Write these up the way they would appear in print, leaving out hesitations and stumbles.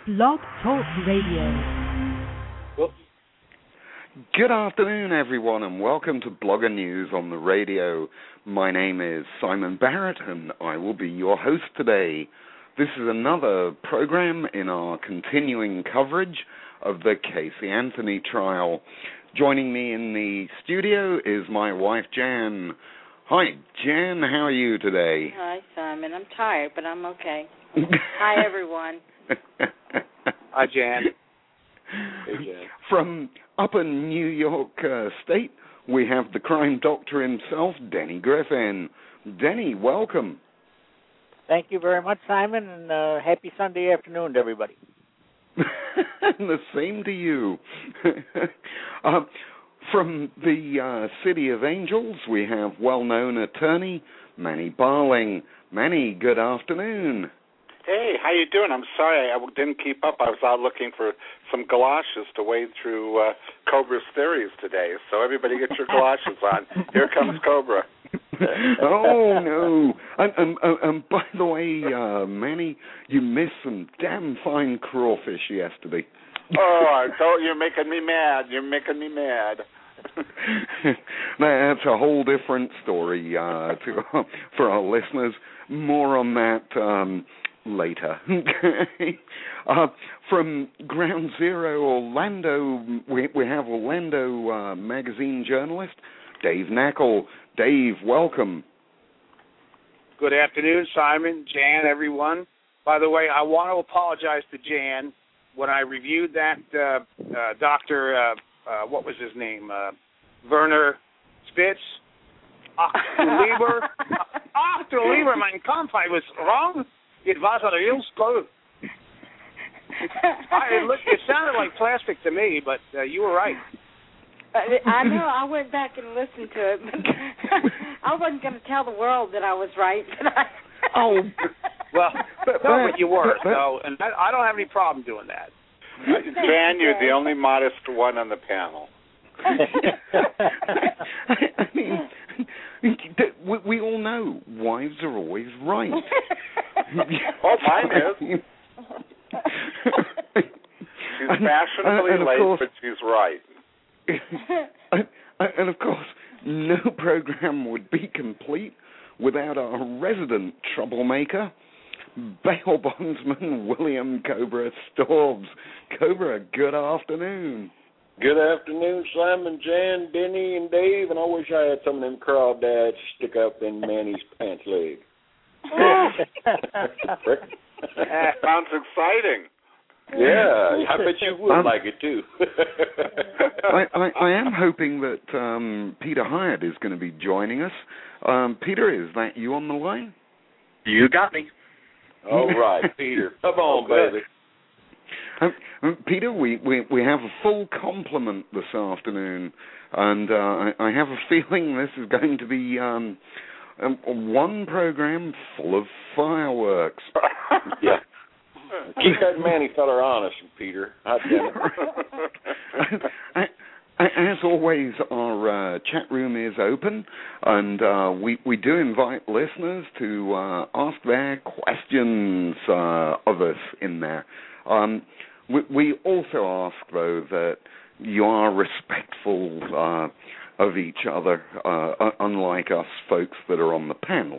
Blog Talk Radio. Good afternoon, everyone, and welcome to Blogger News on the radio. My name is Simon Barrett, and I will be your host today. This is another program in our continuing coverage of the Casey Anthony trial. Joining me in the studio is my wife, Jan. Hi, Jan. How are you today? Hi, Simon. I'm tired, but I'm okay. Hi, everyone. Hi, Jan. Hey, Jan. From up in New York State, we have the crime doctor himself, Denny Griffin. Denny, welcome. Thank you very much, Simon, and happy Sunday afternoon to everybody. The same to you. From the City of Angels, we have well-known attorney Manny Barling. Manny, good afternoon. Hey, how you doing? I'm sorry I didn't keep up. I was out looking for some galoshes to wade through Cobra's theories today. So everybody get your galoshes on. Here comes Cobra. Oh, no. And by the way, Manny, you missed some damn fine crawfish yesterday. Oh, I told you, you're making me mad. You're making me mad. That's a whole different story for our listeners. More on that later. From Ground Zero, Orlando, we have Orlando magazine journalist Dave Nackle. Dave, welcome. Good afternoon, Simon, Jan, everyone. By the way, I want to apologize to Jan. When I reviewed that Dr. What was his name? Werner Spitz. Lieber, mein Kampf, I was wrong. It was a real skull. It sounded like plastic to me, but you were right. I know. I went back and listened to it, but I wasn't going to tell the world that I was right. Oh, well, but you were. So, and I don't have any problem doing that. Jan, you're the only modest one on the panel. I mean, we all know wives are always right. Oh, mine is. She's fashionably late, but she's right. And of course, no program would be complete without our resident troublemaker, bail bondsman William Cobra Storbs. Cobra, good afternoon. Good afternoon, Simon, Jan, Denny, and Dave, and I wish I had some of them crawdads stick up in Manny's pants leg. Sounds exciting. Yeah, I bet you would like it, too. I am hoping that Peter Hyatt is going to be joining us. Peter, is that you on the line? You got me. All right, Peter. Come on, baby. Peter, we have a full complement this afternoon, and I have a feeling this is going to be one program full of fireworks. Yeah. Keep that Manny feller honest, Peter. As always, our chat room is open, and we do invite listeners to ask their questions of us in there. We also ask, though, that you are respectful of each other, unlike us folks that are on the panel.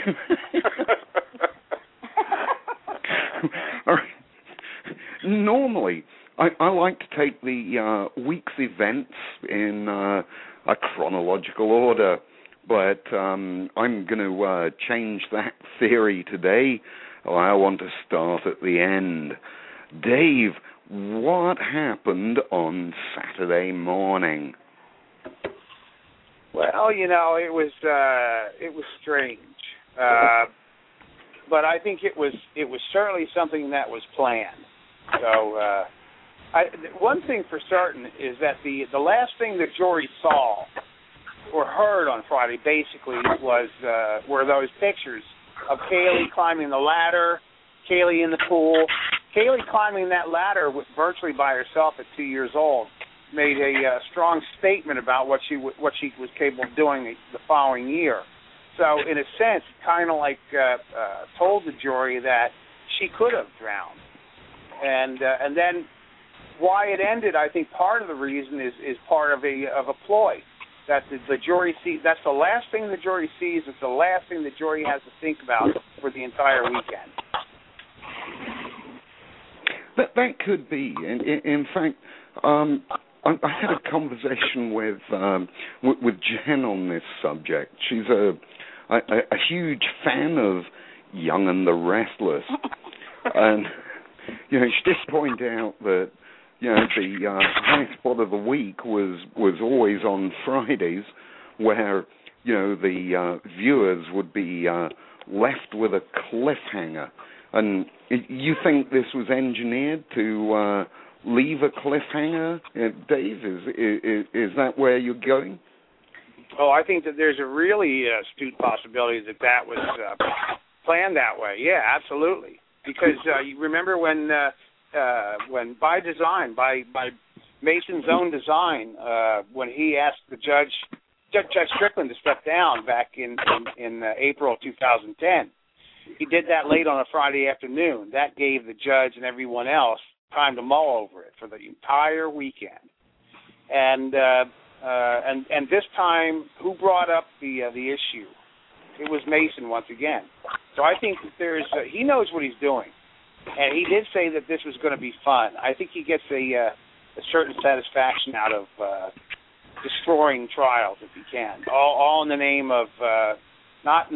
All right. Normally, I like to take the week's events in a chronological order, but I'm going to change that theory today. I want to start at the end. Dave, what happened on Saturday morning? Well, it was strange, but I think it was certainly something that was planned. So, one thing for certain is that the last thing the jury saw or heard on Friday basically were those pictures of Kaylee climbing the ladder, Kaylee in the pool. Kaylee climbing that ladder virtually by herself at 2 years old made a strong statement about what she was capable of doing the following year. So, in a sense, kind of like told the jury that she could have drowned. and then why it ended. I think part of the reason is part of a ploy that the jury sees. That's the last thing the jury sees. It's the last thing the jury has to think about for the entire weekend. That could be. In fact, I had a conversation with Jen on this subject. She's a huge fan of Young and the Restless, and she did point out that the high spot of the week was always on Fridays, where the viewers would be left with a cliffhanger. And you think this was engineered to leave a cliffhanger, Dave? Is that where you're going? Oh, I think that there's a really astute possibility that was planned that way. Yeah, absolutely. Because you remember when by design, by Mason's own design, when he asked the Judge Strickland to step down back in April of 2010. He did that late on a Friday afternoon. That gave the judge and everyone else time to mull over it for the entire weekend. And this time, who brought up the issue? It was Mason once again. So I think that he knows what he's doing, and he did say that this was going to be fun. I think he gets a certain satisfaction out of destroying trials if he can, all in the name of not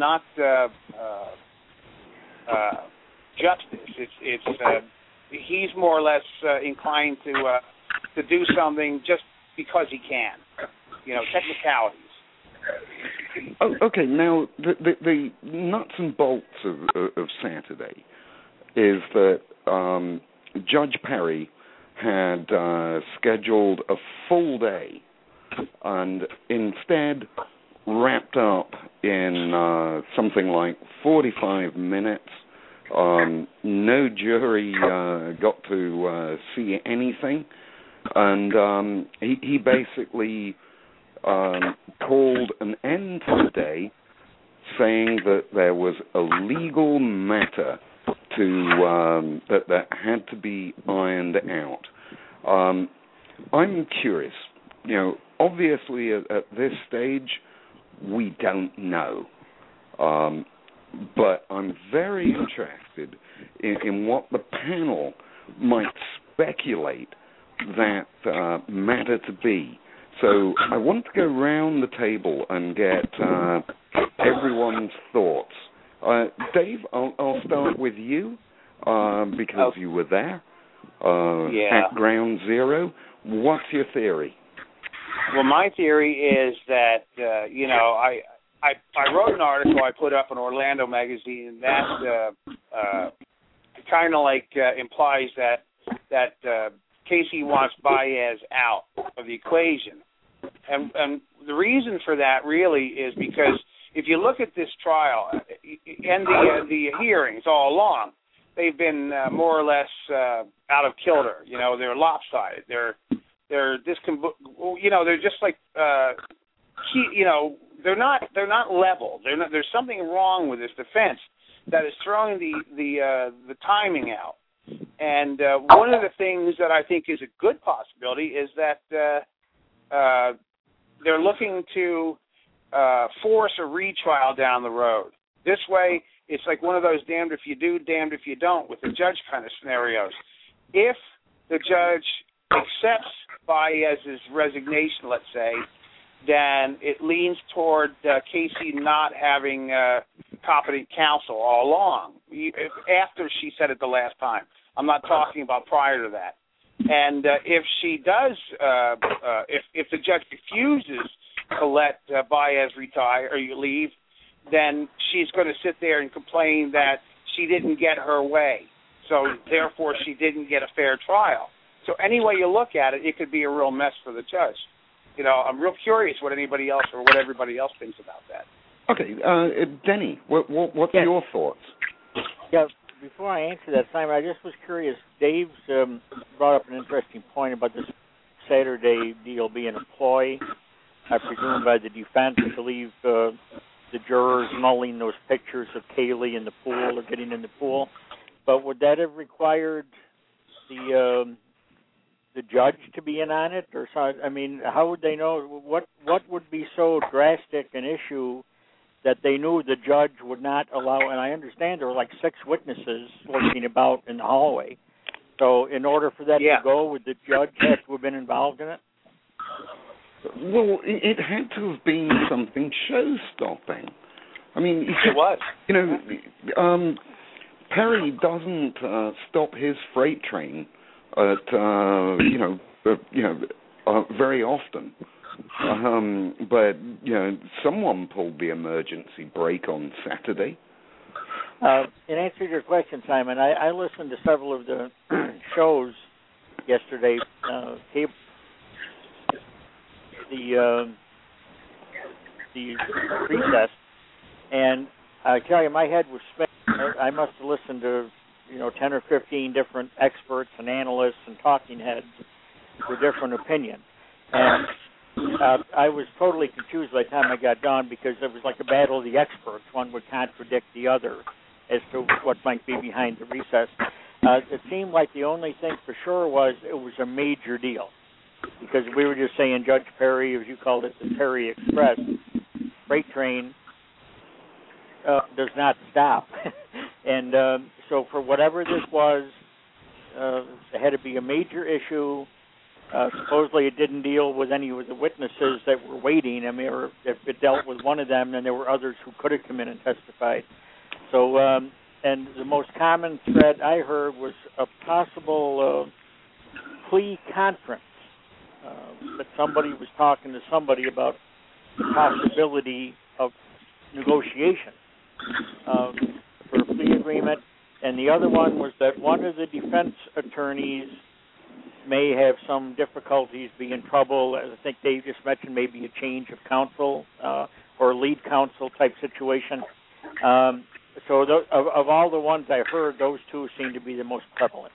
justice. It's he's more or less inclined to do something just because he can. Technicalities. Oh, okay. Now the nuts and bolts of Saturday is that Judge Perry had scheduled a full day, and instead wrapped up in something like 45 minutes. No jury got to see anything, and he basically called an end to the day, saying that there was a legal matter that had to be ironed out. I'm curious. Obviously at this stage, we don't know. But I'm very interested in what the panel might speculate that matter to be. So I want to go round the table and get everyone's thoughts. Dave, I'll start with you because you were there at Ground Zero. What's your theory? Well, my theory is that I wrote an article I put up in Orlando Magazine that kind of implies that Casey wants Baez out of the equation, and the reason for that really is because if you look at this trial and the hearings all along, they've been more or less out of kilter. They're lopsided. They're just like they're not level. There's something wrong with this defense that is throwing the timing out. And one of the things that I think is a good possibility is that they're looking to force a retrial down the road. This way, it's like one of those damned if you do, damned if you don't with the judge kind of scenarios. If the judge accepts Baez's resignation, let's say, then it leans toward Casey not having competent counsel all along, after she said it the last time. I'm not talking about prior to that. And if she does, if the judge refuses to let Baez retire or leave, then she's going to sit there and complain that she didn't get her way. So therefore, she didn't get a fair trial. So any way you look at it, it could be a real mess for the judge. I'm real curious what anybody else or what everybody else thinks about that. Okay, Denny, what's your thoughts? Yeah, before I answer that, Simon, I just was curious. Dave's brought up an interesting point about this Saturday deal being a ploy, I presume, by the defense to leave the jurors mulling those pictures of Kaylee in the pool or getting in the pool. But would that have required the judge to be in on it, or so? I mean, how would they know what would be so drastic an issue that they knew the judge would not allow? And I understand there were like 6 witnesses looking about in the hallway. So in order for that to go, would the judge have to have been involved in it? Well, it had to have been something show-stopping. I mean, it was. You know, Perry doesn't stop his freight train at very often. But you know, someone pulled the emergency brake on Saturday. In answer to your question, Simon, I listened to several of the shows yesterday. The recess, and I tell you, my head was spinning. I must have listened to 10 or 15 different experts and analysts and talking heads with different opinions, and I was totally confused by the time I got done because it was like a battle of the experts. One would contradict the other as to what might be behind the recess. It seemed like the only thing for sure was it was a major deal. Because we were just saying Judge Perry, as you called it, the Perry Express freight train does not stop. And so for whatever this was, it had to be a major issue. Supposedly it didn't deal with any of the witnesses that were waiting. I mean, or if it dealt with one of them, then there were others who could have come in and testified. So, and the most common thread I heard was a possible plea conference. That somebody was talking to somebody about the possibility of negotiation for a plea agreement, and the other one was that one of the defense attorneys may have some difficulties, be in trouble. I think they just mentioned maybe a change of counsel or lead counsel type situation. So of all the ones I heard, those 2 seem to be the most prevalent.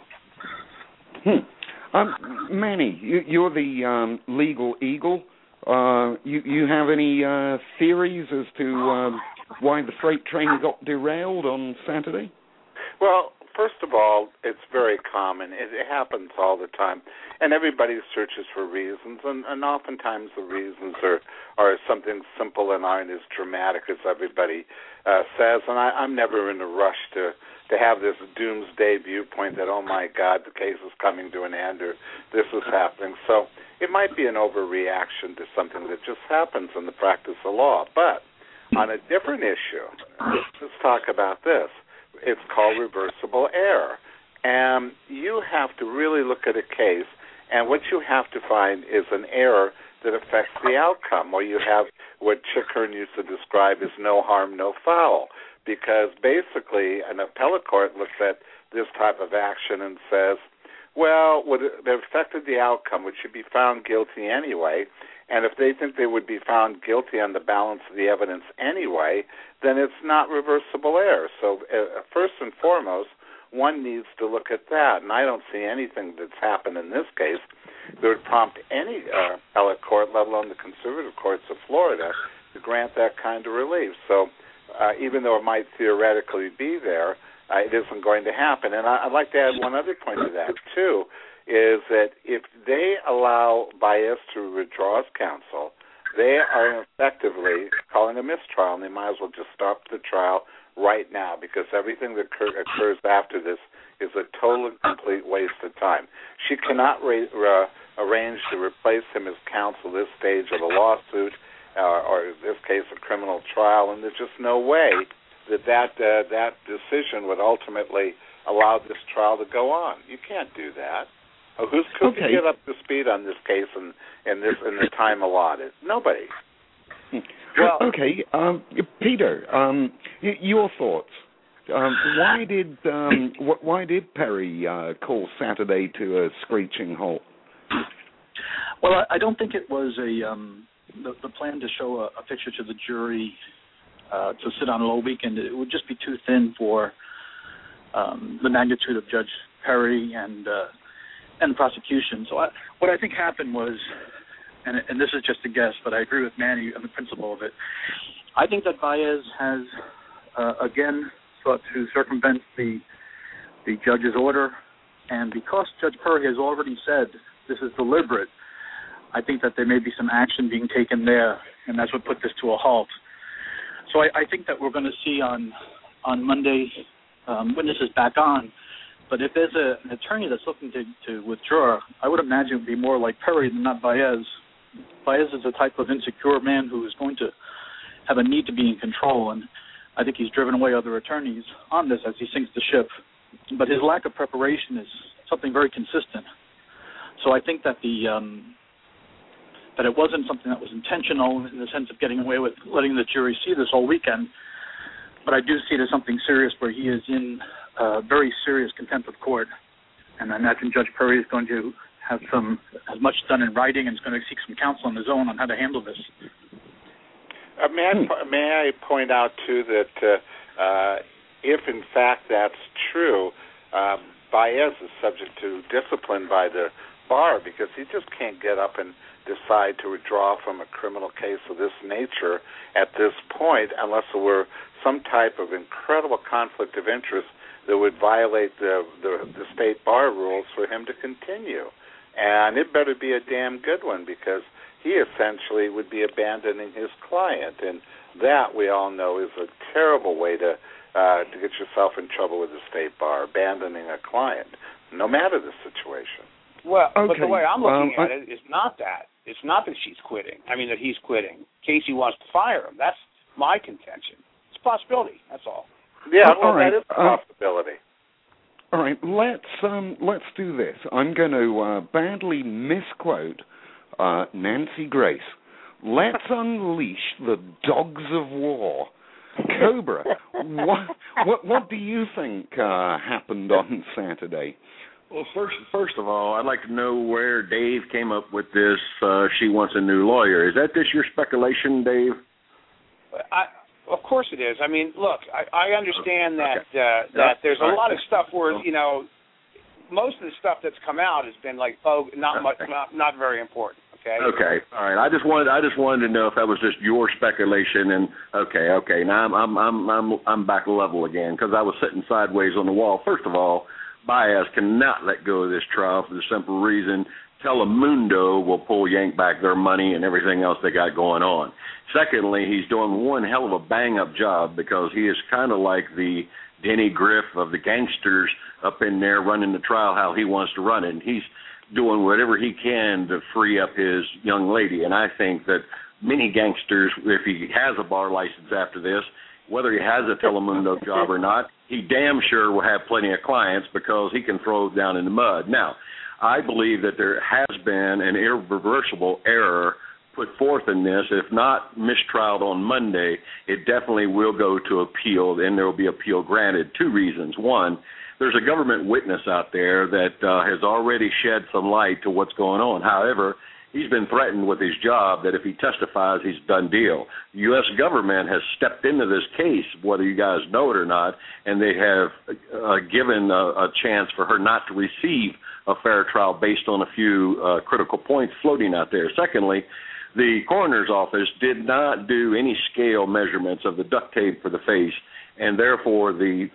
Manny, you're the legal eagle. You have any theories as to why the freight train got derailed on Saturday? Well, first of all, it's very common. It happens all the time. And everybody searches for reasons, and oftentimes the reasons are something simple and aren't as dramatic as everybody says. And I'm never in a rush to have this doomsday viewpoint that, oh, my God, the case is coming to an end or this is happening. So it might be an overreaction to something that just happens in the practice of law. But on a different issue, let's talk about this. It's called reversible error. And you have to really look at a case, and what you have to find is an error that affects the outcome, or you have what Chickern used to describe as no harm, no foul. Because basically an appellate court looks at this type of action and says, well, it affected the outcome, which should be found guilty anyway, and if they think they would be found guilty on the balance of the evidence anyway, then it's not reversible error. So first and foremost, one needs to look at that, and I don't see anything that's happened in this case that would prompt any appellate court, let alone the conservative courts of Florida, to grant that kind of relief. So even though it might theoretically be there, it isn't going to happen. And I'd like to add one other point to that, too, is that if they allow Baez to withdraw his counsel, they are effectively calling a mistrial, and they might as well just stop the trial right now, because everything that occurs after this is a total and complete waste of time. She cannot arrange to replace him as counsel at this stage of the lawsuit, or in this case a criminal trial, and there's just no way that decision would ultimately allow this trial to go on. You can't do that. Who can get up to speed on this case in the time allotted? Nobody. Well, okay, Peter, your thoughts. Why did Perry call Saturday to a screeching halt? Well, I don't think it was the plan to show a picture to the jury to sit on a low weekend. It would just be too thin for the magnitude of Judge Perry and the prosecution. So what I think happened was, and this is just a guess, but I agree with Manny on the principle of it. I think that Baez has again sought to circumvent the judge's order And because Judge Perry has already said this is deliberate, I think that there may be some action being taken there, and that's what put this to a halt. So I think that we're going to see on Monday witnesses back on. But if there's an attorney that's looking to withdraw, I would imagine it would be more like Perry than not Baez. Baez is a type of insecure man who is going to have a need to be in control, and I think he's driven away other attorneys on this as he sinks the ship. But his lack of preparation is something very consistent. So I think that that it wasn't something that was intentional in the sense of getting away with letting the jury see this all weekend. But I do see it as something serious where he is in very serious contempt of court. And I imagine Judge Perry is going to have as much done in writing and is going to seek some counsel on his own on how to handle this. May I point out, too, that if, in fact, that's true, Baez is subject to discipline by the bar because he just can't get up and decide to withdraw from a criminal case of this nature at this point unless there were some type of incredible conflict of interest that would violate the state bar rules for him to continue. And it better be a damn good one because he essentially would be abandoning his client. And that, we all know, is a terrible way to get yourself in trouble with the state bar, abandoning a client, no matter the situation. Well, okay. But the way I'm looking at it is not that. It's not that she's quitting. I mean, that he's quitting. Casey wants to fire him. That's my contention. It's a possibility. That's all. Yeah, well, that is a possibility. All right, let's do this. I'm going to badly misquote Nancy Grace. Let's unleash the dogs of war. Cobra, what do you think happened on Saturday? Well, first of all, I'd like to know where Dave came up with this, she wants a new lawyer. Is that this your speculation, Dave? Of course it is. I mean, look, I understand that that there's a lot of stuff where, you know, most of the stuff that's come out has been like, not very important. Okay. Okay. All right. I just wanted to know if that was just your speculation. And okay. Now I'm back level again because I was sitting sideways on the wall. First of all, Baez cannot let go of this trial for the simple reason Telemundo will yank back their money and everything else they got going on. Secondly, he's doing one hell of a bang-up job because he is kind of like the Denny Griff of the gangsters up in there running the trial how he wants to run it. And he's doing whatever he can to free up his young lady. And I think that many gangsters, if he has a bar license after this, whether he has a Telemundo job or not, he damn sure will have plenty of clients because he can throw it down in the mud. Now, I believe that there has been an irreversible error put forth in this. If not mistrialed on Monday, it definitely will go to appeal, and there will be appeal granted. Two reasons. One, there's a government witness out there that has already shed some light to what's going on. However, he's been threatened with his job that if he testifies, he's done deal. The U.S. government has stepped into this case, whether you guys know it or not, and they have given a chance for her not to receive a fair trial based on a few critical points floating out there. Secondly, the coroner's office did not do any scale measurements of the duct tape for the face, and therefore the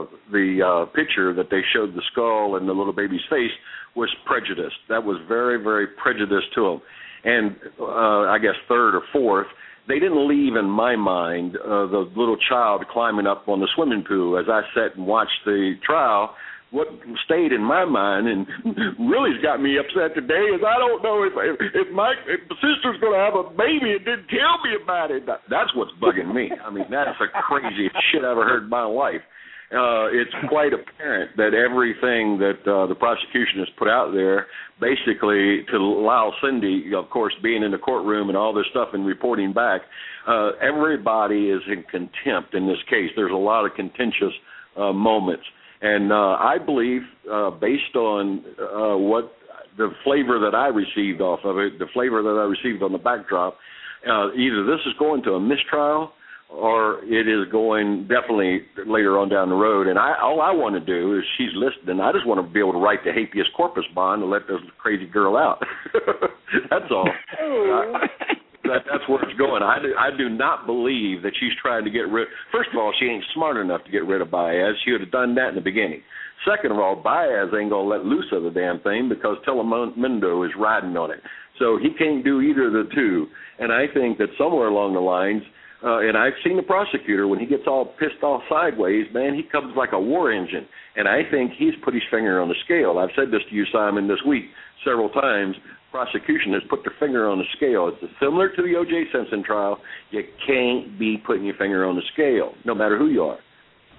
picture that they showed the skull and the little baby's face was prejudiced. That was very, very prejudiced to them. And I guess third or fourth, they didn't leave in my mind the little child climbing up on the swimming pool. As I sat and watched the trial, what stayed in my mind and really's got me upset today is I don't know if my sister's going to have a baby and didn't tell me about it. That's what's bugging me. I mean, that's the craziest shit I've ever heard in my life. It's quite apparent that everything that the prosecution has put out there, basically to allow Cindy, of course, being in the courtroom and all this stuff and reporting back, everybody is in contempt in this case. There's a lot of contentious moments. And I believe, based on what the flavor that I received off of it, the flavor that I received on the backdrop, either this is going to a mistrial or it is going definitely later on down the road. And all I want to do is, she's listening, I just want to be able to write the habeas corpus bond and let this crazy girl out. That's all. That's where it's going. I do not believe that she's trying to get rid. First of all, she ain't smart enough to get rid of Baez. She would have done that in the beginning. Second of all, Baez ain't gonna let loose of the damn thing because Telemundo is riding on it. So he can't do either of the two. And I think that somewhere along the lines, and I've seen the prosecutor, when he gets all pissed off sideways, man, he comes like a war engine. And I think he's put his finger on the scale. I've said this to you, Simon, this week several times. Prosecution has put their finger on the scale. It's similar to the O.J. Simpson trial. You can't be putting your finger on the scale, no matter who you are.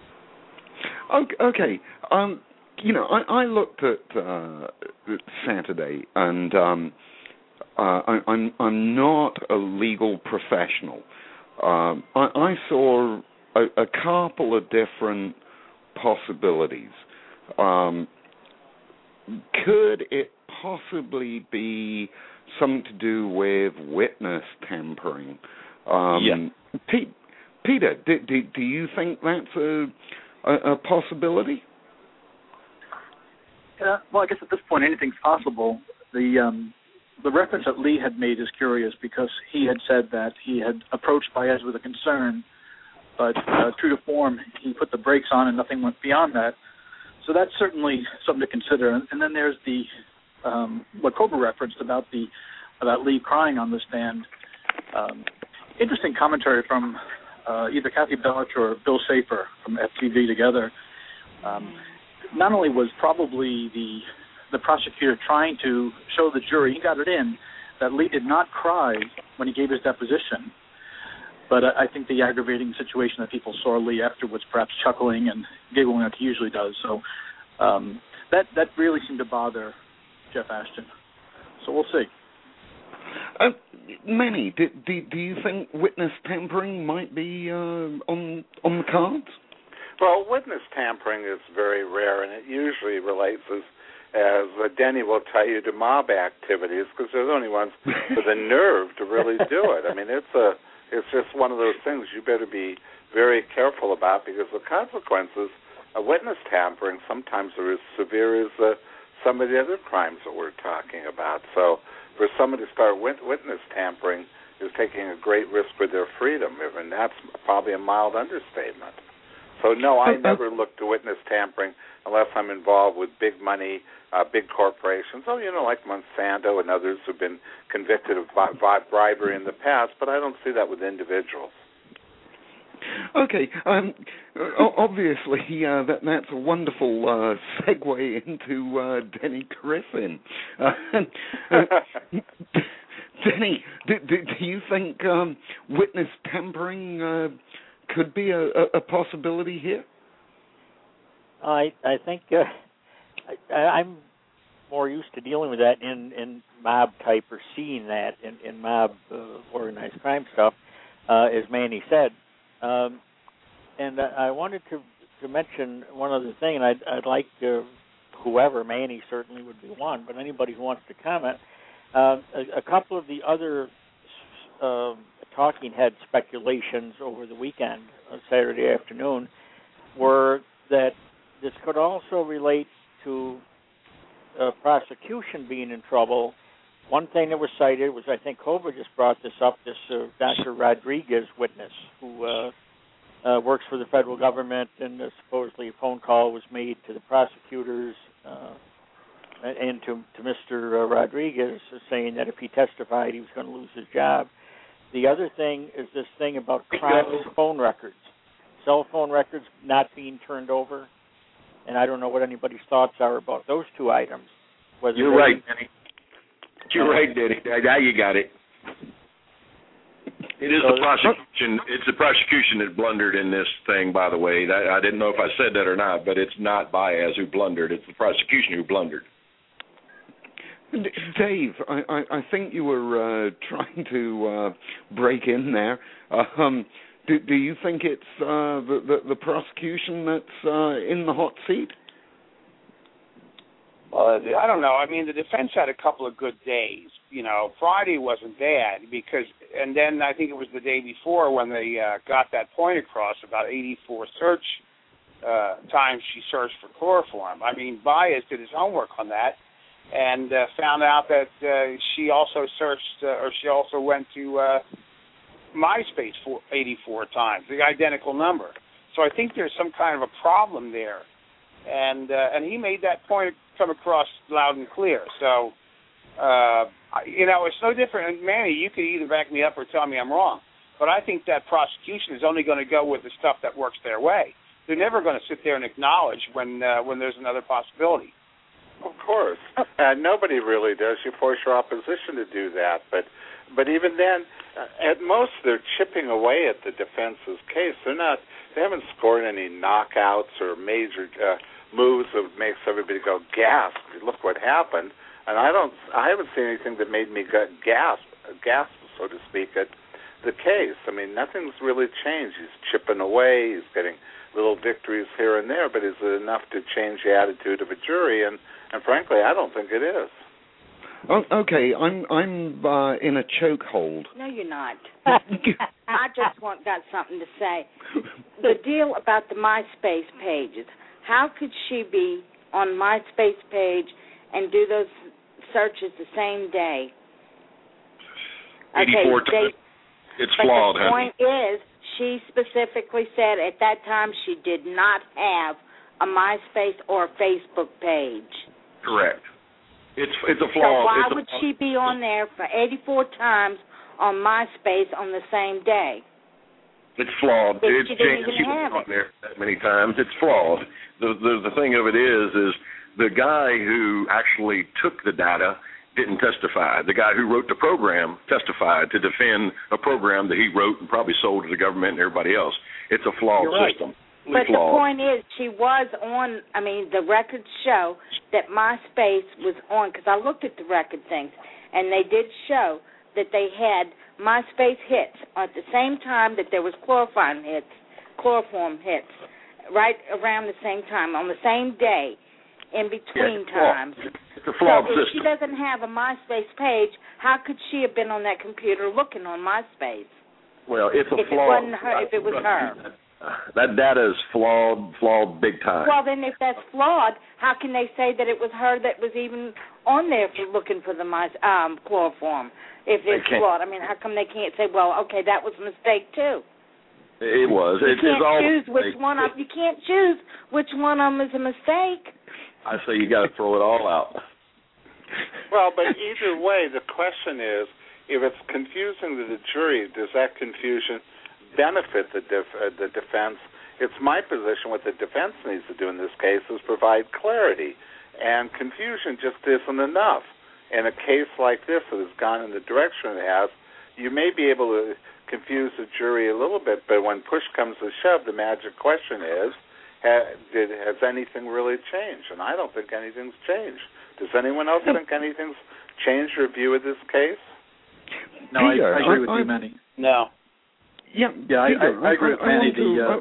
Okay. I looked at Saturday, and I'm not a legal professional. I saw a couple of different possibilities. Could it possibly be something to do with witness tampering? Yeah. Peter, do you think that's a possibility? Well, I guess at this point anything's possible. The reference that Lee had made is curious because he had said that he had approached Baez with a concern, but true to form, he put the brakes on and nothing went beyond that. So that's certainly something to consider. And then there's the what Cobra referenced about Lee crying on the stand. Interesting commentary from either Kathy Bellich or Bill Safer from FTV together. Not only was probably the prosecutor trying to show the jury, he got it in, that Lee did not cry when he gave his deposition. But I think the aggravating situation that people saw Lee afterwards perhaps chuckling and giggling like he usually does. So that really seemed to bother Jeff Ashton. So we'll see. Manny, do you think witness tampering might be on the cards? Well, witness tampering is very rare, and it usually relates, as Denny will tell you, to mob activities, because they're the only ones with the nerve to really do it. I mean, it's just one of those things you better be very careful about, because the consequences of witness tampering sometimes are as severe as some of the other crimes that we're talking about. So for somebody to start witness tampering is taking a great risk with their freedom, and that's probably a mild understatement. So, no, I never look to witness tampering unless I'm involved with big money, big corporations. Oh, like Monsanto and others who've been convicted of bribery in the past, but I don't see that with individuals. Okay. Obviously, that's a wonderful segue into Denny Griffin. Denny, do you think witness tampering could be a possibility here? I think I'm more used to dealing with that in mob type or seeing that in mob organized crime stuff, as Manny said. And I wanted to mention one other thing, and I'd like whoever, Manny certainly would be one, but anybody who wants to comment, a couple of the other talking head speculations over the weekend, Saturday afternoon, were that this could also relate to prosecution being in trouble. One thing that was cited was, I think Cobra just brought this up, this Dr. Rodriguez witness who works for the federal government, and supposedly a phone call was made to the prosecutors and to Mr. Rodriguez saying that if he testified he was going to lose his job. The other thing is this thing about crime phone records, cell phone records not being turned over, and I don't know what anybody's thoughts are about those two items. You're right, Denny. You're right, Denny. Now you got it. It is the prosecution. It's the prosecution that blundered in this thing, by the way. I didn't know if I said that or not, but it's not Baez who blundered. It's the prosecution who blundered. Dave, I think you were trying to break in there. Do you think it's the prosecution that's in the hot seat? Well, I don't know. I mean, the defense had a couple of good days. Friday wasn't bad and then I think it was the day before when they got that point across about 84 search times she searched for chloroform. I mean, Baez did his homework on that, and found out that she also searched, or she also went to MySpace 84 times, the identical number. So I think there's some kind of a problem there, and he made that point come across loud and clear. So, it's no different. And Manny, you could either back me up or tell me I'm wrong, but I think that prosecution is only going to go with the stuff that works their way. They're never going to sit there and acknowledge when there's another possibility. Of course, nobody really does. You force your opposition to do that, but even then, at most they're chipping away at the defense's case. They haven't scored any knockouts or major moves that makes everybody go gasp. Look what happened. And I haven't seen anything that made me gasp, so to speak, at the case. I mean, nothing's really changed. He's chipping away. He's getting little victories here and there, but is it enough to change the attitude of a jury? And frankly, I don't think it is. Oh, okay, I'm in a chokehold. No, you're not. I just got something to say. The deal about the MySpace pages. How could she be on MySpace page and do those searches the same day? 84 times. It's flawed. The point is, she specifically said at that time she did not have a MySpace or a Facebook page. Correct. It's a flaw. So why would she be on there for 84 times on MySpace on the same day? It's flawed. She didn't even have on there that many times. It's flawed. The thing of it is the guy who actually took the data didn't testify. The guy who wrote the program testified to defend a program that he wrote and probably sold to the government and everybody else. It's a flawed system. But the point is, she was on, the records show that MySpace was on, because I looked at the record things, and they did show that they had MySpace hits at the same time that there was chloroform hits, right around the same time, on the same day, in between times. It's a flawed system. If she system. doesn't have a MySpace page, how could she have been on that computer looking on MySpace? Well, it's a if flaw. It wasn't her, if it was her. That data is flawed big time. Well, then if that's flawed, how can they say that it was her that was even on there for looking for the chloroform? If it's flawed, how come they can't say, well, okay, that was a mistake too? It was. You can't choose which one of them is a mistake. I say you got to throw it all out. Well, but either way, the question is, if it's confusing to the jury, does that confusion benefit the defense? It's my position what the defense needs to do in this case is provide clarity, and confusion just isn't enough. In a case like this that has gone in the direction it has, you may be able to confuse the jury a little bit, but when push comes to shove, the magic question is, has anything really changed? And I don't think anything's changed. Does anyone else think anything's changed your view of this case? No, I agree with you, Manny. No. Yeah, I agree with Manny.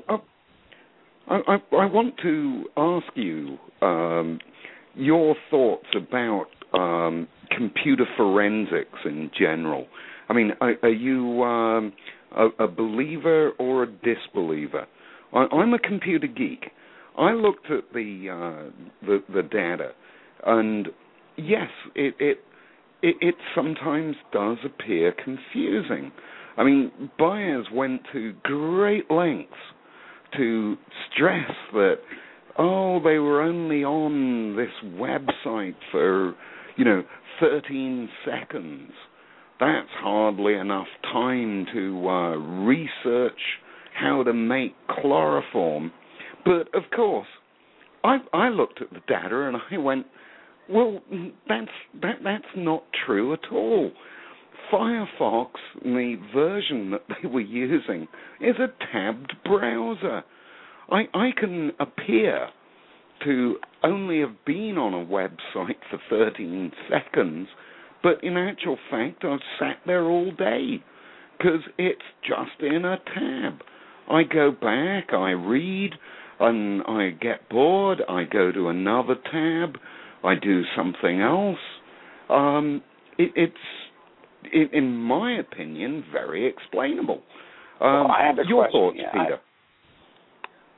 I want to ask you your thoughts about computer forensics in general. Are you a believer or a disbeliever? I'm a computer geek. I looked at the data, and yes, it sometimes does appear confusing. Baez went to great lengths to stress that, they were only on this website for, 13 seconds. That's hardly enough time to research how to make chloroform. But, of course, I looked at the data and I went, well, that's not true at all. Firefox, the version that they were using, is a tabbed browser. I can appear to only have been on a website for 13 seconds, but in actual fact I've sat there all day because it's just in a tab. I go back, I read, and I get bored, I go to another tab, I do something else. It's in my opinion, very explainable. I have a your question. thoughts, Peter?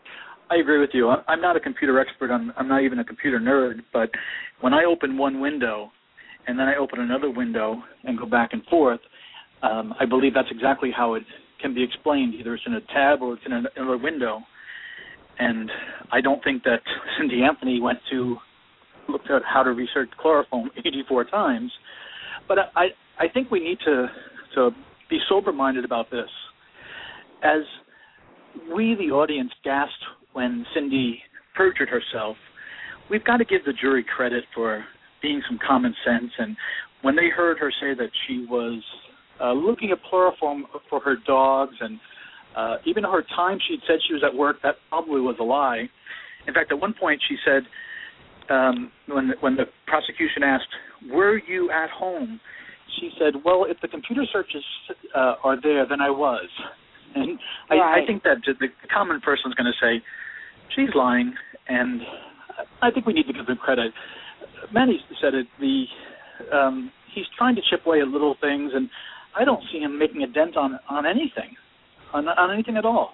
I agree with you. I'm not a computer expert. I'm not even a computer nerd. But when I open one window and then I open another window and go back and forth, I believe that's exactly how it can be explained. Either it's in a tab or it's in another window. And I don't think that Cindy Anthony looked at how to research chloroform 84 times. But I think we need to be sober-minded about this. As we, the audience, gasped when Cindy perjured herself, we've got to give the jury credit for being some common sense. And when they heard her say that she was looking at chloroform for her dogs, and even her time she'd said she was at work, that probably was a lie. In fact, at one point she said, when the prosecution asked, "Were you at home?" she said, "Well, if the computer searches are there, then I was." And I think that the common person is going to say, she's lying, and I think we need to give them credit. Manny said it, he's trying to chip away at little things, and I don't see him making a dent on anything, on anything at all.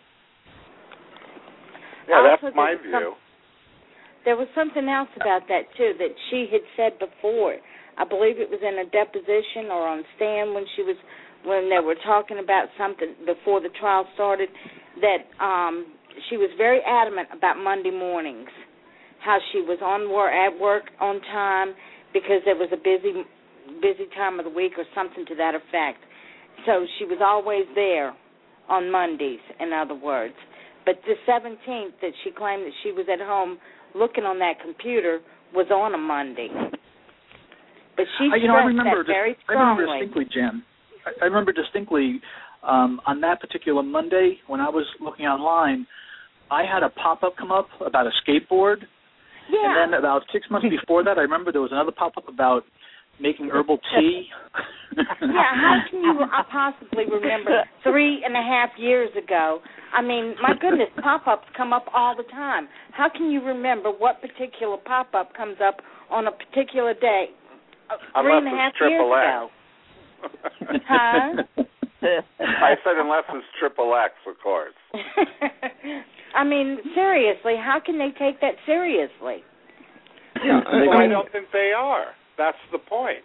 Yeah, that's my view. There was something else about that, too, that she had said before. I believe it was in a deposition or on stand when they were talking about something before the trial started, that she was very adamant about Monday mornings, how she was at work on time because there was a busy time of the week or something to that effect. So she was always there on Mondays, in other words. But the 17th that she claimed that she was at home looking on that computer was on a Monday. But she stressed that very strongly. I remember distinctly, Jen. I remember distinctly on that particular Monday when I was looking online, I had a pop-up come up about a skateboard. Yeah. And then about 6 months before that, I remember there was another pop-up about making herbal tea. Yeah, how can you possibly remember 3.5 years ago? I mean, my goodness, pop-ups come up all the time. How can you remember what particular pop-up comes up on a particular day 3.5 years ago? Huh? I said unless it's XXX, of course. I mean, seriously, how can they take that seriously? Yeah, well, I don't think they are. That's the point.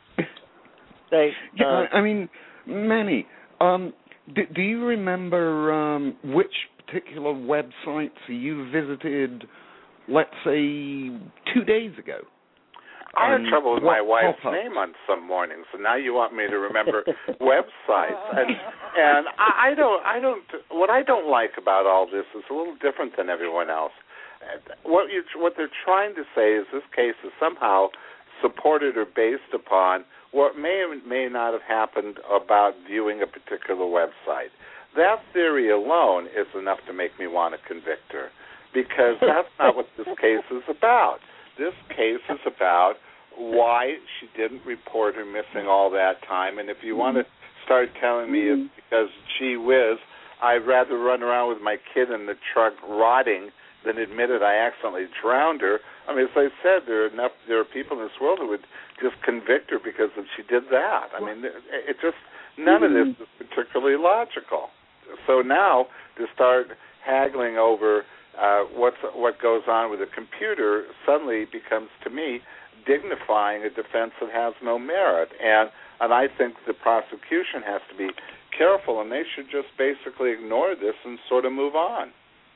I mean, Manny, do you remember which particular websites you visited, let's say, 2 days ago? I had trouble with my wife's name on some mornings, and now you want me to remember websites. And I don't. What I don't like about all this is a little different than everyone else. What they're trying to say is this case is somehow supported or based upon what may or may not have happened about viewing a particular website. That theory alone is enough to make me want to convict her, because that's not what this case is about. This case is about why she didn't report her missing all that time. And if you want to start telling me it's because, gee whiz, I'd rather run around with my kid in the truck rotting than admitted I accidentally drowned her. I mean, as I said, there are people in this world who would just convict her because she did that. I mean, it just none of this is particularly logical. So now to start haggling over what goes on with a computer suddenly becomes, to me, dignifying a defense that has no merit. And I think the prosecution has to be careful, and they should just basically ignore this and sort of move on.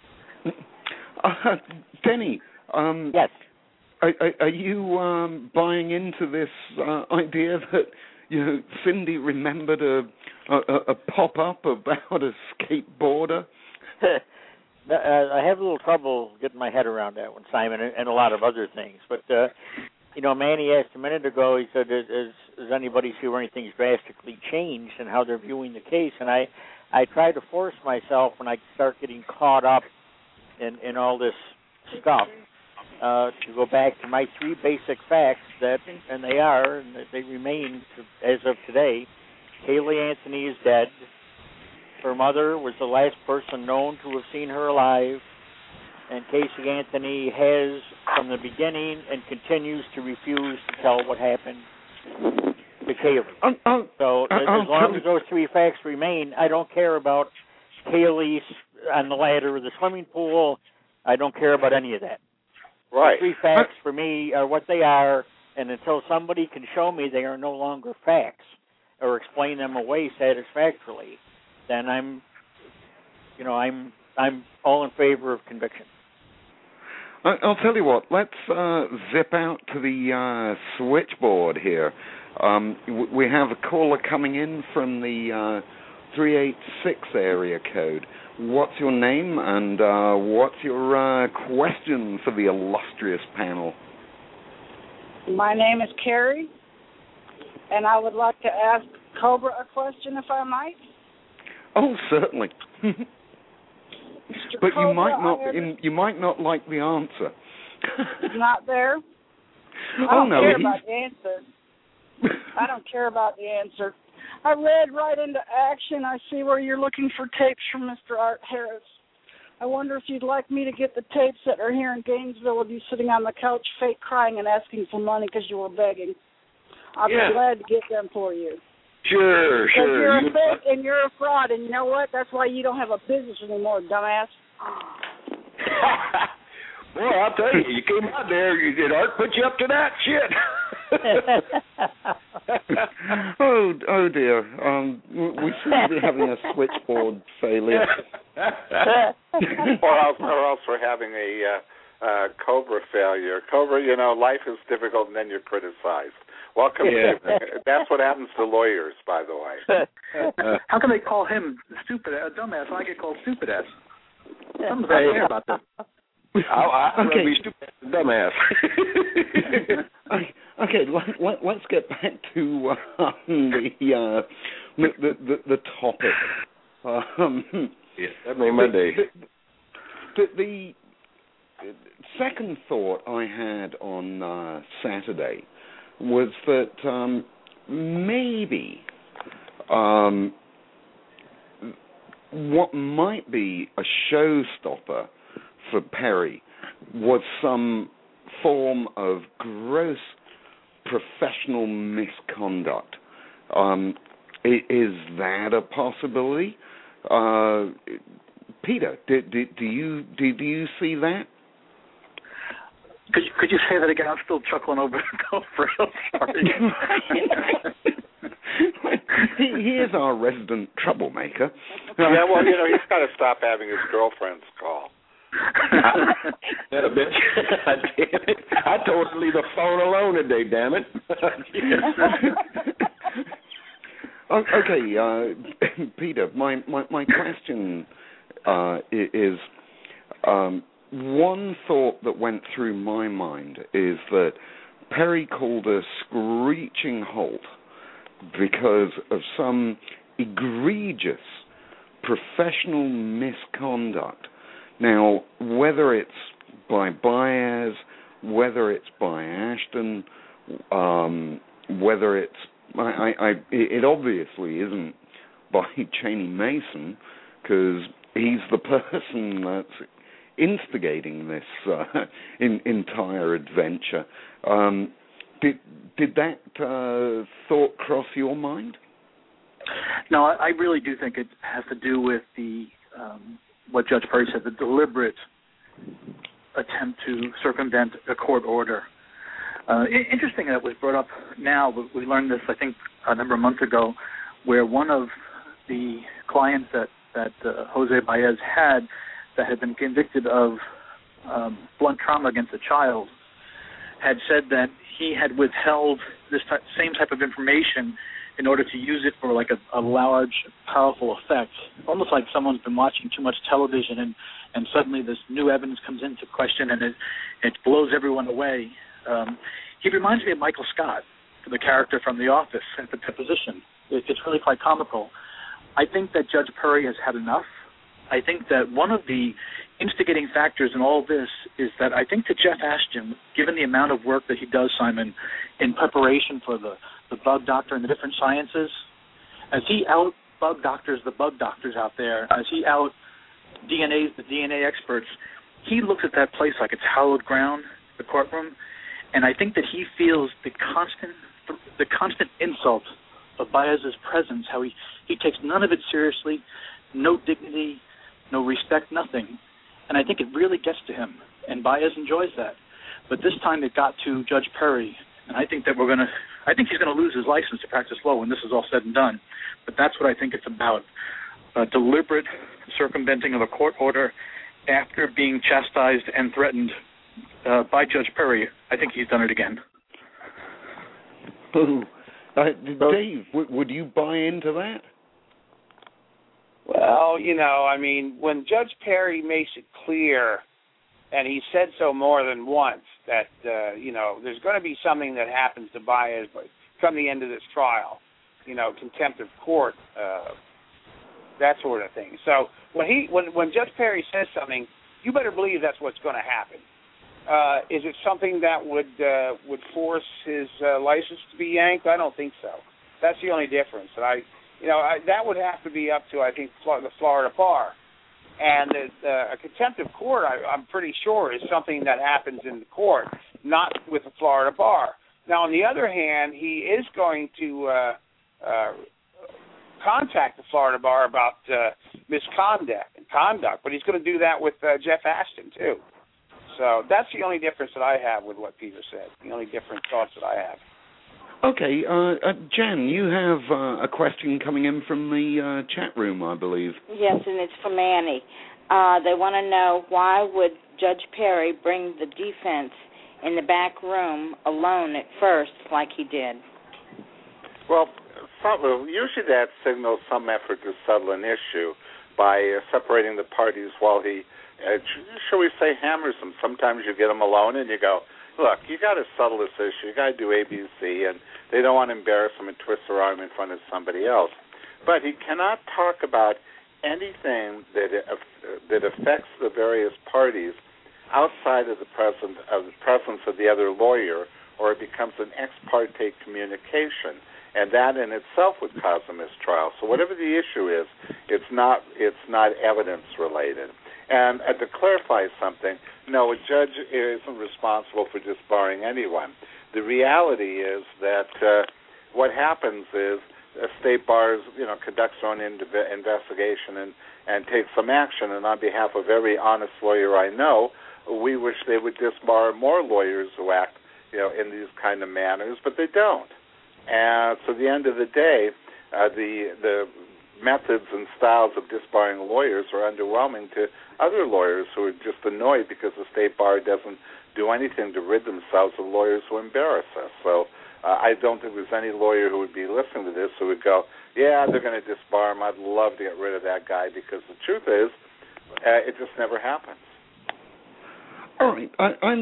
Denny, yes. Are you buying into this idea that Cindy remembered a pop-up about a skateboarder? I have a little trouble getting my head around that one, Simon, and a lot of other things. But, Manny asked a minute ago, he said, does anybody see where anything's drastically changed and how they're viewing the case? And I try to force myself when I start getting caught up in all this stuff to go back to my three basic facts and they remain as of today. Caylee Anthony is dead. Her mother was the last person known to have seen her alive, and Casey Anthony has, from the beginning, and continues to refuse to tell what happened to Caylee. So as long as those three facts remain, I don't care about Caylee on the ladder or the swimming pool. I don't care about any of that. Right. The 3 facts for me are what they are, and until somebody can show me they are no longer facts or explain them away satisfactorily, then I'm all in favor of conviction. I'll tell you what. Let's zip out to the switchboard here. We have a caller coming in from the 386 area code. What's your name and what's your question for the illustrious panel? My name is Carrie, and I would like to ask Cobra a question, if I might. Oh, certainly. But Cobra, you might not like the answer. He's not there? I don't care about the answer. I don't care about the answer. I read right into action. I see where you're looking for tapes from Mr. Art Harris. I wonder if you'd like me to get the tapes that are here in Gainesville of you sitting on the couch fake crying and asking for money because you were begging. I'll be glad to get them for you. Sure. You're a fake and you're a fraud, and you know what? That's why you don't have a business anymore, dumbass. Boy, I'll tell you, you came out there, did Art put you up to that shit? oh dear. We seem to be having a switchboard failure. or else we're having a Cobra failure. Cobra, life is difficult and then you're criticized. Welcome. That's what happens to lawyers, by the way. How can they call him stupid, dumbass, when I get called stupid ass? Something's not fair about that. I'd be stupid dumbass. Okay, let's get back to the topic. That made my day. The second thought I had on Saturday was that maybe what might be a showstopper for Perry was some form of gross professional misconduct. Is that a possibility? Peter, do you see that? Could you say that again? I'm still chuckling over it. Sorry. He is our resident troublemaker. Yeah, well, he's got to stop having his girlfriends call. That a bitch. Damn it. I told her to leave the phone alone today, damn it. Okay, Peter, my question is one thought that went through my mind is that Perry called a screeching halt because of some egregious professional misconduct. Now, whether it's by Baez, whether it's by Ashton, whether it's it obviously isn't by Cheney Mason, because he's the person that's instigating this entire adventure. Did that thought cross your mind? No, I really do think it has to do with the what Judge Perry said, the deliberate attempt to circumvent a court order. Interesting that it was brought up now, but we learned this, I think, a number of months ago, where one of the clients that Jose Baez had that had been convicted of blunt trauma against a child had said that he had withheld this same type of information in order to use it for like a large, powerful effect, almost like someone's been watching too much television and suddenly this new evidence comes into question and it blows everyone away. He reminds me of Michael Scott, the character from The Office at the deposition. It's really quite comical. I think that Judge Perry has had enough. I think that one of the instigating factors in all this is that I think that Jeff Ashton, given the amount of work that he does, Simon, in preparation for the bug doctor and the different sciences, as he out-bug doctors the bug doctors out there, as he out-DNAs the DNA experts, he looks at that place like it's hallowed ground, the courtroom, and I think that he feels the constant insult of Baez's presence, how he takes none of it seriously, no dignity, no respect, nothing. and I think it really gets to him, and Baez enjoys that. But this time it got to Judge Perry, and I think that I think he's going to lose his license to practice law when this is all said and done. But that's what I think it's about, deliberate circumventing of a court order after being chastised and threatened by Judge Perry. I think he's done it again. Dave, would you buy into that? Well, I mean, when Judge Perry makes it clear, and he said so more than once, that, there's going to be something that happens to Baez come the end of this trial, contempt of court, that sort of thing. So when Judge Perry says something, you better believe that's what's going to happen. Is it something that would force his license to be yanked? I don't think so. That's the only difference. And that would have to be up to, I think, the Florida bar. And a contempt of court, I'm pretty sure, is something that happens in the court, not with the Florida bar. Now, on the other hand, he is going to contact the Florida bar about misconduct, but he's going to do that with Jeff Astin, too. So that's the only difference that I have with what Peter said, the only different thoughts that I have. Okay, Jen, you have a question coming in from the chat room, I believe. Yes, and it's from Annie. They want to know, why would Judge Perry bring the defense in the back room alone at first like he did? Well, usually that signals some effort to settle an issue by separating the parties while he, shall we say, hammers them. Sometimes you get them alone and you go, look, you got to settle this issue. You got to do A, B, C, and they don't want to embarrass them and twist their arm in front of somebody else. But he cannot talk about anything that affects the various parties outside of the presence of the other lawyer, or it becomes an ex parte communication, and that in itself would cause a mistrial. So whatever the issue is, it's not evidence related. And to clarify something, no, a judge isn't responsible for disbarring anyone. The reality is that what happens is a state bar conducts their own investigation and takes some action. And on behalf of every honest lawyer I know, we wish they would disbar more lawyers who act, in these kind of manners, but they don't. And so at the end of the day, the methods and styles of disbarring lawyers are underwhelming to other lawyers who are just annoyed because the state bar doesn't do anything to rid themselves of lawyers who embarrass us. So I don't think there's any lawyer who would be listening to this who would go, yeah, they're going to disbar him. I'd love to get rid of that guy, because the truth is, it just never happens. All right,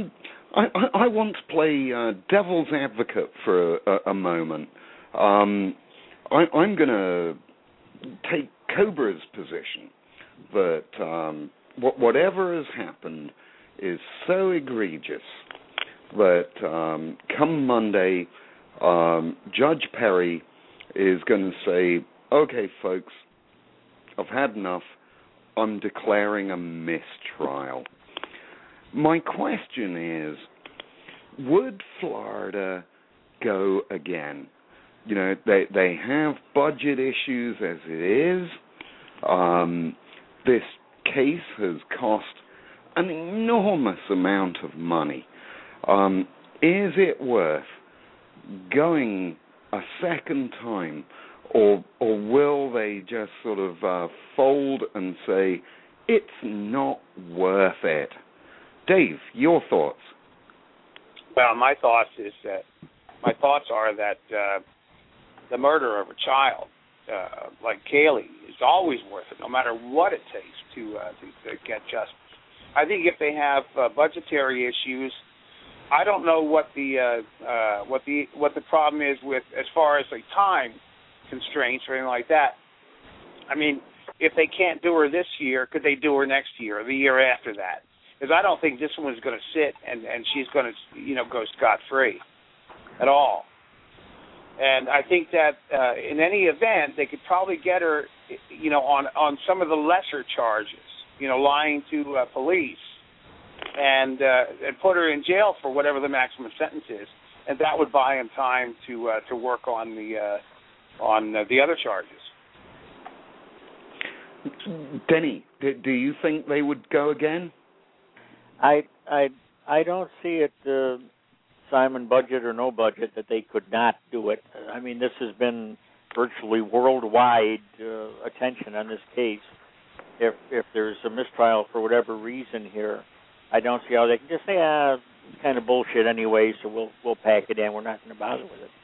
I want to play devil's advocate for a moment. I'm going to take Cobra's position that whatever has happened is so egregious that come Monday, Judge Perry is going to say, okay, folks, I've had enough. I'm declaring a mistrial. My question is, would Florida go again? They have budget issues as it is. This case has cost an enormous amount of money. Is it worth going a second time, or will they just sort of fold and say, it's not worth it? Dave, your thoughts? Well, my thoughts are that the murder of a child like Kaylee is always worth it, no matter what it takes to get justice. I think if they have budgetary issues, I don't know what the problem is with as far as like time constraints or anything like that. I mean, if they can't do her this year, could they do her next year or the year after that? Because I don't think this one's going to sit and she's going to go scot-free at all. And I think that in any event, they could probably get her, on some of the lesser charges, lying to police, and put her in jail for whatever the maximum sentence is, and that would buy him time to work on the other charges. Denny, do you think they would go again? I don't see it, Simon, budget or no budget, that they could not do it. I mean, this has been virtually worldwide attention on this case. If there's a mistrial for whatever reason here, I don't see how they can just say, it's kind of bullshit anyway, so we'll pack it in. We're not going to bother with it.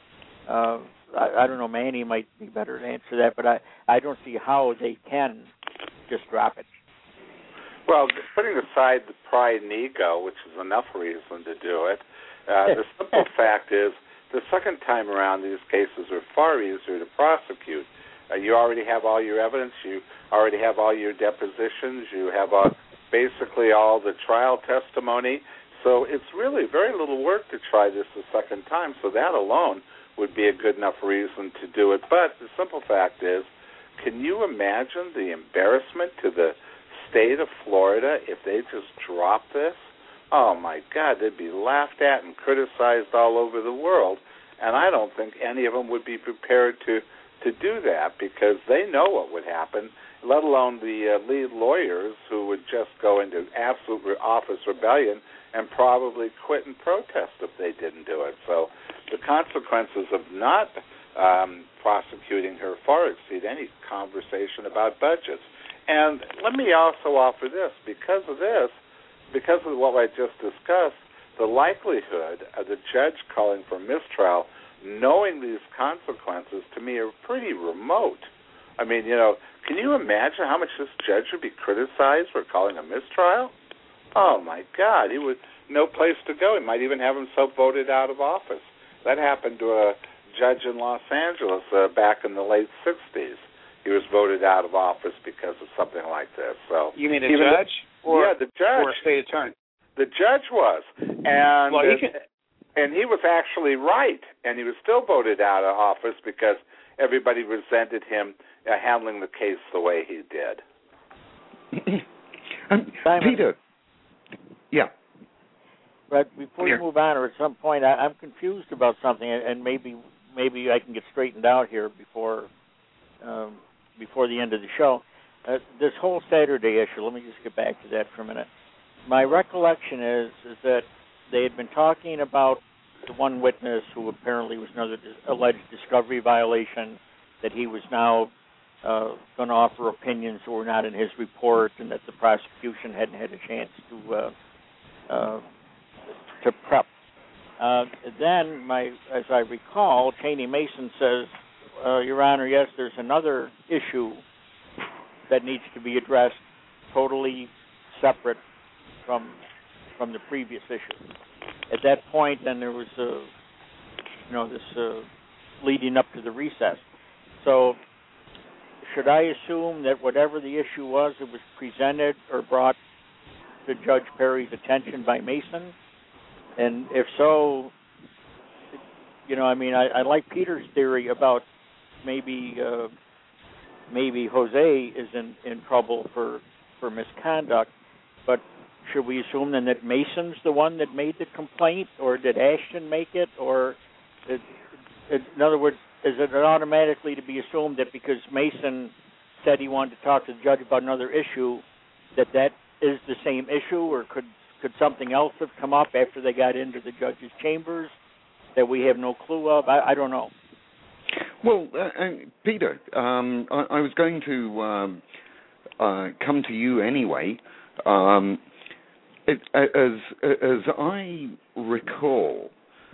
I don't know, Manny might be better to answer that, but I don't see how they can just drop it. Well, putting aside the pride and ego, which is enough reason to do it, the simple fact is the second time around these cases are far easier to prosecute. You already have all your evidence. You already have all your depositions. You have basically all the trial testimony. So it's really very little work to try this a second time. So that alone would be a good enough reason to do it. But the simple fact is, can you imagine the embarrassment to the state of Florida if they just dropped this? Oh, my God, they'd be laughed at and criticized all over the world. And I don't think any of them would be prepared to do that because they know what would happen, let alone the lead lawyers who would just go into absolute office rebellion and probably quit and protest if they didn't do it. So the consequences of not prosecuting her far exceed any conversation about budgets. And let me also offer this. Because of what I just discussed, the likelihood of the judge calling for mistrial, knowing these consequences, to me are pretty remote. I mean, can you imagine how much this judge would be criticized for calling a mistrial? Oh, my God, he would no place to go. He might even have himself voted out of office. That happened to a judge in Los Angeles back in the late 60s. He was voted out of office because of something like this. So you mean a judge? Yeah, the judge. Or a state attorney? The judge was. And he was actually right, and he was still voted out of office because everybody resented him handling the case the way he did. Peter. Yeah. But before you move on, or at some point, I'm confused about something, and maybe I can get straightened out here before the end of the show. This whole Saturday issue, let me just get back to that for a minute. My recollection is that they had been talking about the one witness who apparently was another alleged discovery violation, that he was now going to offer opinions that were not in his report, and that the prosecution hadn't had a chance to prep. Then, as I recall, Cheney Mason says, Your Honor, yes, there's another issue that needs to be addressed, totally separate from the previous issue. At that point, then there was this leading up to the recess. So, should I assume that whatever the issue was, it was presented or brought to Judge Perry's attention by Mason? And if so, I like Peter's theory about maybe Jose is in trouble for misconduct, but should we assume then that Mason's the one that made the complaint, or did Ashton make it, or in other words, is it automatically to be assumed that because Mason said he wanted to talk to the judge about another issue, that is the same issue, or could something else have come up after they got into the judge's chambers that we have no clue of? I don't know. Well, Peter, I was going to come to you anyway. As I recall,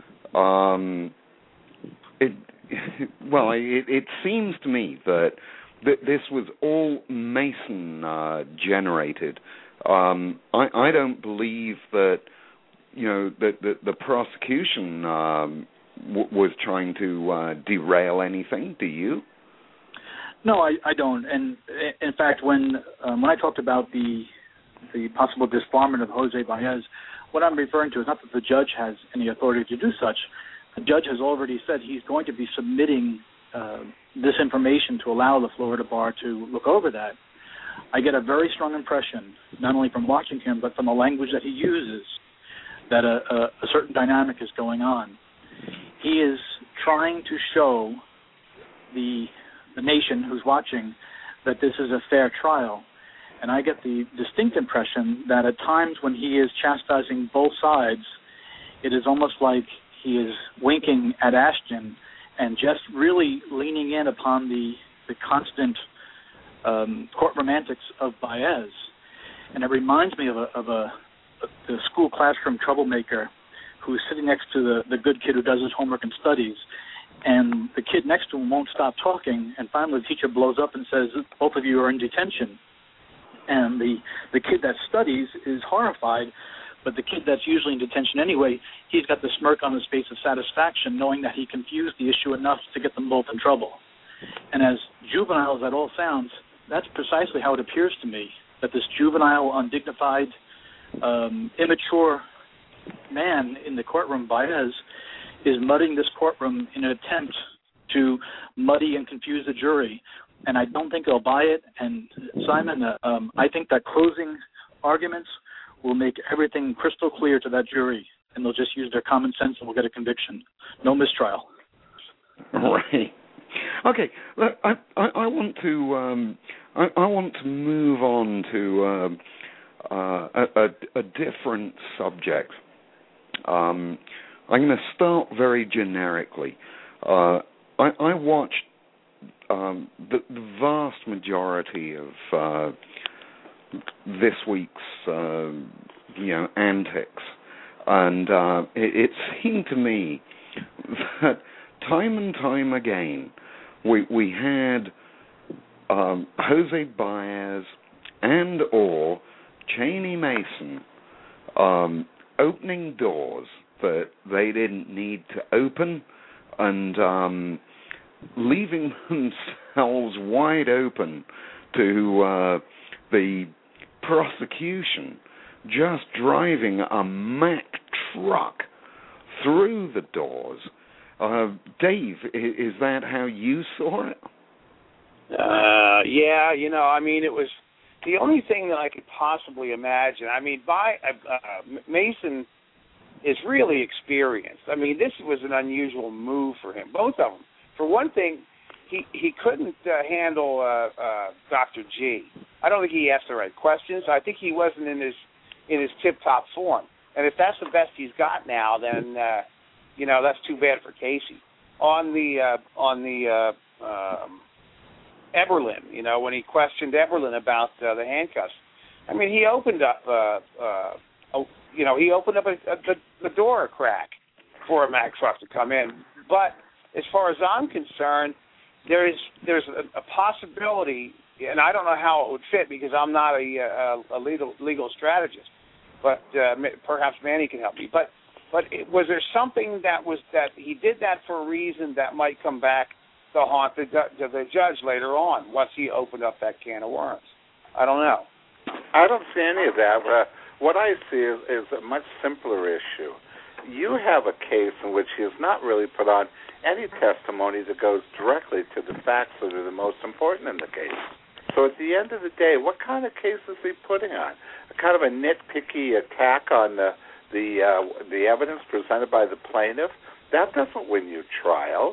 it seems to me that this was all Mason generated. I don't believe that that the prosecution was trying to derail anything. Do you? No, I don't. And in fact, when I talked about the possible disbarment of Jose Baez, what I'm referring to is not that the judge has any authority to do such. The judge has already said he's going to be submitting this information to allow the Florida bar to look over that. I get a very strong impression, not only from watching him, but from the language that he uses, that a certain dynamic is going on. He is trying to show the nation who's watching that this is a fair trial. And I get the distinct impression that at times when he is chastising both sides, it is almost like he is winking at Ashton and just really leaning in upon the constant courtroom antics of Baez. And it reminds me of the school classroom troublemaker who's sitting next to the good kid who does his homework and studies. And the kid next to him won't stop talking, and finally the teacher blows up and says, both of you are in detention. And the kid that studies is horrified, but the kid that's usually in detention anyway, he's got the smirk on his face of satisfaction, knowing that he confused the issue enough to get them both in trouble. And as juvenile as that all sounds, that's precisely how it appears to me, that this juvenile, undignified, immature man in the courtroom, Baez, is muddying this courtroom in an attempt to muddy and confuse the jury. And I don't think they'll buy it. And Simon, I think that closing arguments will make everything crystal clear to that jury, and they'll just use their common sense and we'll get a conviction. No mistrial. Right. Okay. Look, I want to move on to a different subject. I'm going to start very generically. I watched the vast majority of this week's antics, and it seemed to me that time and time again we had Jose Baez and or Cheney Mason opening doors that they didn't need to open, and leaving themselves wide open to the prosecution just driving a Mack truck through the doors. Dave, is that how you saw it? Yeah, it was the only thing that I could possibly imagine. Mason is really experienced. This was an unusual move for him, both of them. For one thing, he couldn't handle Dr. G. I don't think he asked the right questions. I think he wasn't in his tip-top form. And if that's the best he's got now, then that's too bad for Casey. On the Eberlin, when he questioned Eberlin about the handcuffs, he opened up the door a crack for a Mack truck to come in. But as far as I'm concerned, there's a possibility, and I don't know how it would fit because I'm not a legal strategist, but perhaps Manny can help me. But was there something that he did that for a reason that might come back to haunt the judge later on once he opened up that can of worms? I don't know. I don't see any of that. What I see is a much simpler issue. You have a case in which he has not really put on any testimony that goes directly to the facts that are the most important in the case. So at the end of the day, what kind of case is he putting on? A kind of a nitpicky attack on the evidence presented by the plaintiff? That doesn't win you trials.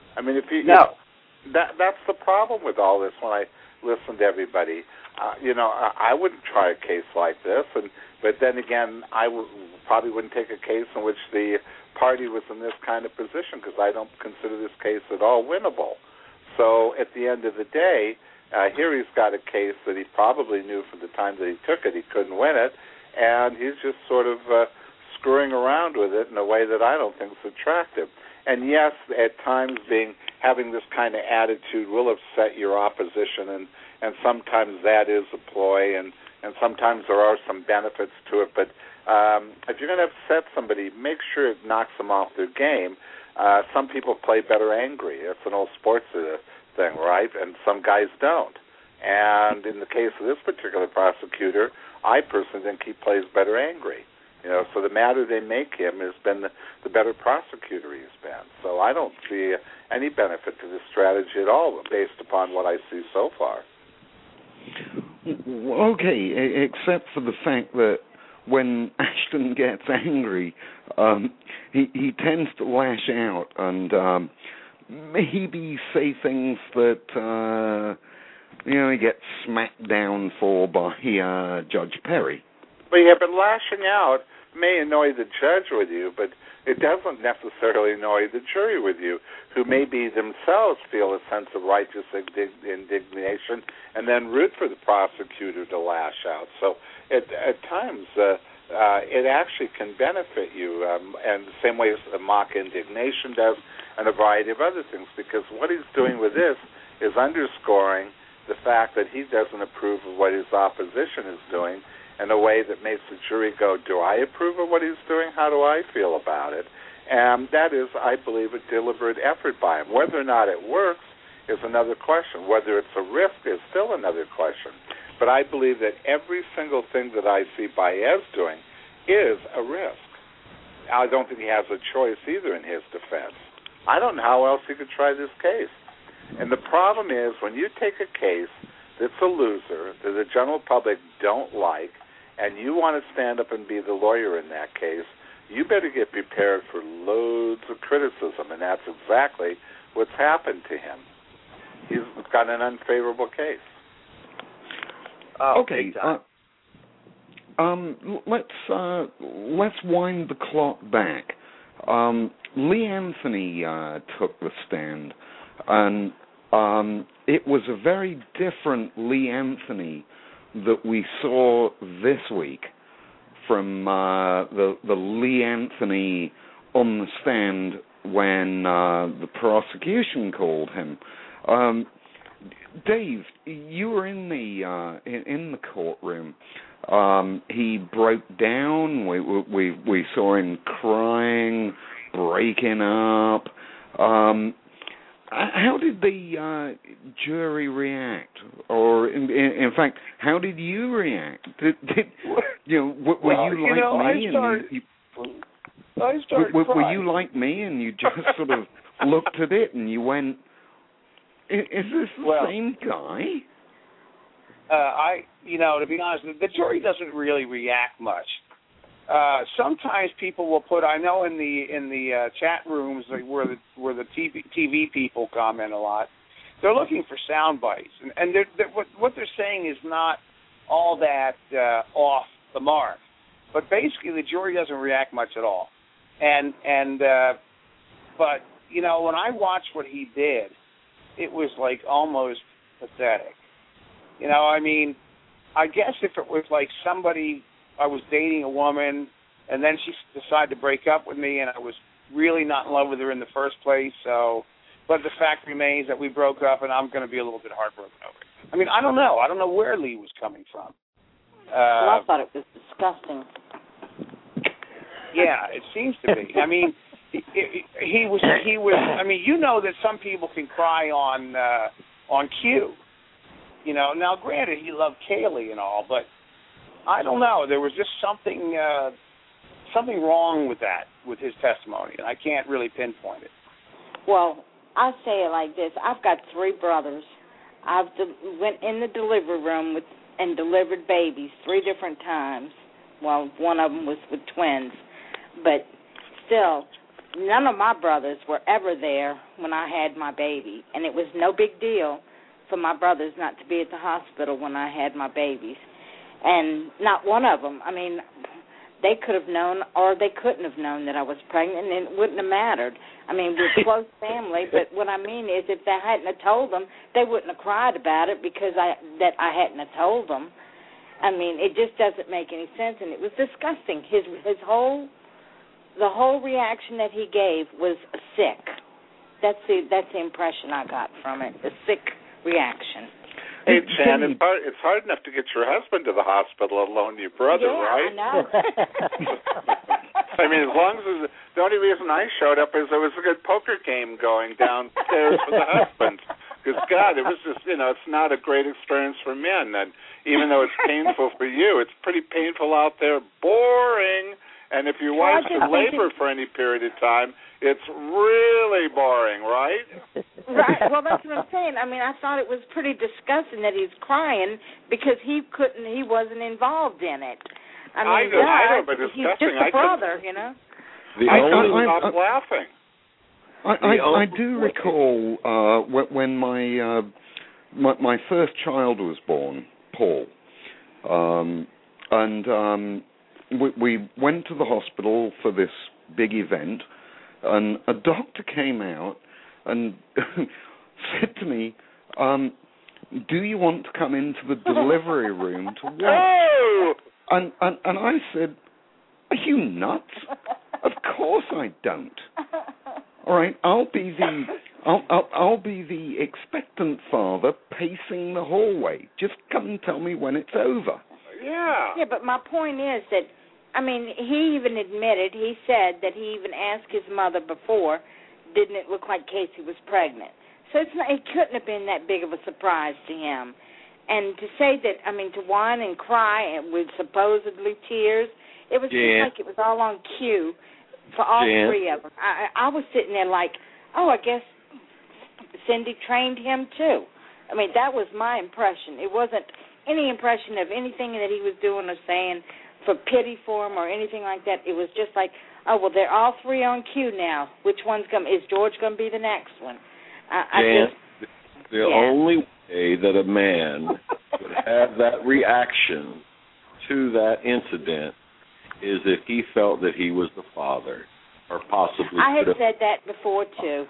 That's the problem with all this. When I listen to everybody, I wouldn't try a case like this, but then again, I probably wouldn't take a case in which the party was in this kind of position because I don't consider this case at all winnable. So at the end of the day, here he's got a case that he probably knew from the time that he took it he couldn't win it, and he's just sort of screwing around with it in a way that I don't think is attractive. And yes, at times having this kind of attitude will upset your opposition, and sometimes that is a ploy, and sometimes there are some benefits to it. But if you're going to upset somebody, make sure it knocks them off their game. Some people play better angry. It's an old sports thing, right? And some guys don't. And in the case of this particular prosecutor, I personally think he plays better angry. So the madder they make him has been the better prosecutor he's been. So I don't see any benefit to this strategy at all based upon what I see so far. Okay, except for the fact that when Ashton gets angry, he tends to lash out and maybe say things that he gets smacked down for by Judge Perry. But yeah, but lashing out may annoy the judge with you, but it doesn't necessarily annoy the jury with you, who maybe themselves feel a sense of righteous indignation and then root for the prosecutor to lash out. So at times it actually can benefit you, and the same way as the mock indignation does, and a variety of other things, because what he's doing with this is underscoring the fact that he doesn't approve of what his opposition is doing in a way that makes the jury go, do I approve of what he's doing? How do I feel about it? And that is, I believe, a deliberate effort by him. Whether or not it works is another question. Whether it's a risk is still another question. But I believe that every single thing that I see Baez doing is a risk. I don't think he has a choice either in his defense. I don't know how else he could try this case. And the problem is, when you take a case that's a loser, that the general public don't like, and you want to stand up and be the lawyer in that case, you better get prepared for loads of criticism, and that's exactly what's happened to him. He's got an unfavorable case. Okay. Let's wind the clock back. Lee Anthony took the stand, and it was a very different Lee Anthony that we saw this week from the Lee Anthony on the stand when the prosecution called him. Dave, you were in the courtroom. He broke down. We saw him crying, breaking up. How did the jury react? Or, in fact, how did you react? Were you like me? I started crying. Were you like me, and you just sort of looked at it and you went, "Is this the same guy?" To be honest, the jury doesn't really react much. Sometimes people will put. I know in the chat rooms where the TV people comment a lot, they're looking for sound bites, and what they're saying is not all that off the mark. But basically, the jury doesn't react much at all. But when I watched what he did, it was like almost pathetic. I guess if it was like somebody. I was dating a woman, and then she decided to break up with me, and I was really not in love with her in the first place. But the fact remains that we broke up, and I'm going to be a little bit heartbroken over it. I don't know. I don't know where Lee was coming from. I thought it was disgusting. Yeah, it seems to be. He was. That some people can cry on cue. Now granted, he loved Kaylee and all, but. I don't know. There was just something wrong with his testimony, and I can't really pinpoint it. Well, I say it like this. I've got 3 brothers. I've went in the delivery room and delivered babies 3 different times. Well, one of them was with twins. But still, none of my brothers were ever there when I had my baby, and it was no big deal for my brothers not to be at the hospital when I had my babies. And not one of them. They could have known or they couldn't have known that I was pregnant, and it wouldn't have mattered. We're close family, but what I mean is if they hadn't have told them, they wouldn't have cried about it because I hadn't have told them. It just doesn't make any sense, and it was disgusting. The whole reaction that he gave was sick. That's the impression I got from it, a sick reaction. Hey, Jan, it's hard enough to get your husband to the hospital, let alone your brother, right? Yeah, I know. As long as the only reason I showed up is there was a good poker game going downstairs for the husband. Because, God, it was just, it's not a great experience for men. And even though it's painful for you, it's pretty painful out there, boring. And if your wife's in labor for any period of time, it's really boring, right? Right. Well, that's what I'm saying. I thought it was pretty disgusting that he's crying because he wasn't involved in it. I know, but disgusting. He's just a brother, I couldn't stop laughing. I do recall when my my first child was born, Paul, and we went to the hospital for this big event, and a doctor came out and said to me, do you want to come into the delivery room to watch? Oh! And I said, are you nuts? Of course I don't. All right, I'll be the expectant father pacing the hallway. Just come and tell me when it's over. Yeah. Yeah, but my point is that, I mean, he even admitted, he said that he even asked his mother before, didn't it look like Casey was pregnant? So it couldn't have been that big of a surprise to him. And to say that, I mean, to whine and cry and with supposedly tears, it was just like it was all on cue for all three of them. I was sitting there like, oh, I guess Cindy trained him too. I mean, that was my impression. It wasn't any impression of anything that he was doing or saying for pity for him or anything like that. It was just like, oh, well, they're all three on cue now. Which one's is George going to be the next one? The only way that a man would have that reaction to that incident is if he felt that he was the father, or possibly. I had said that before too.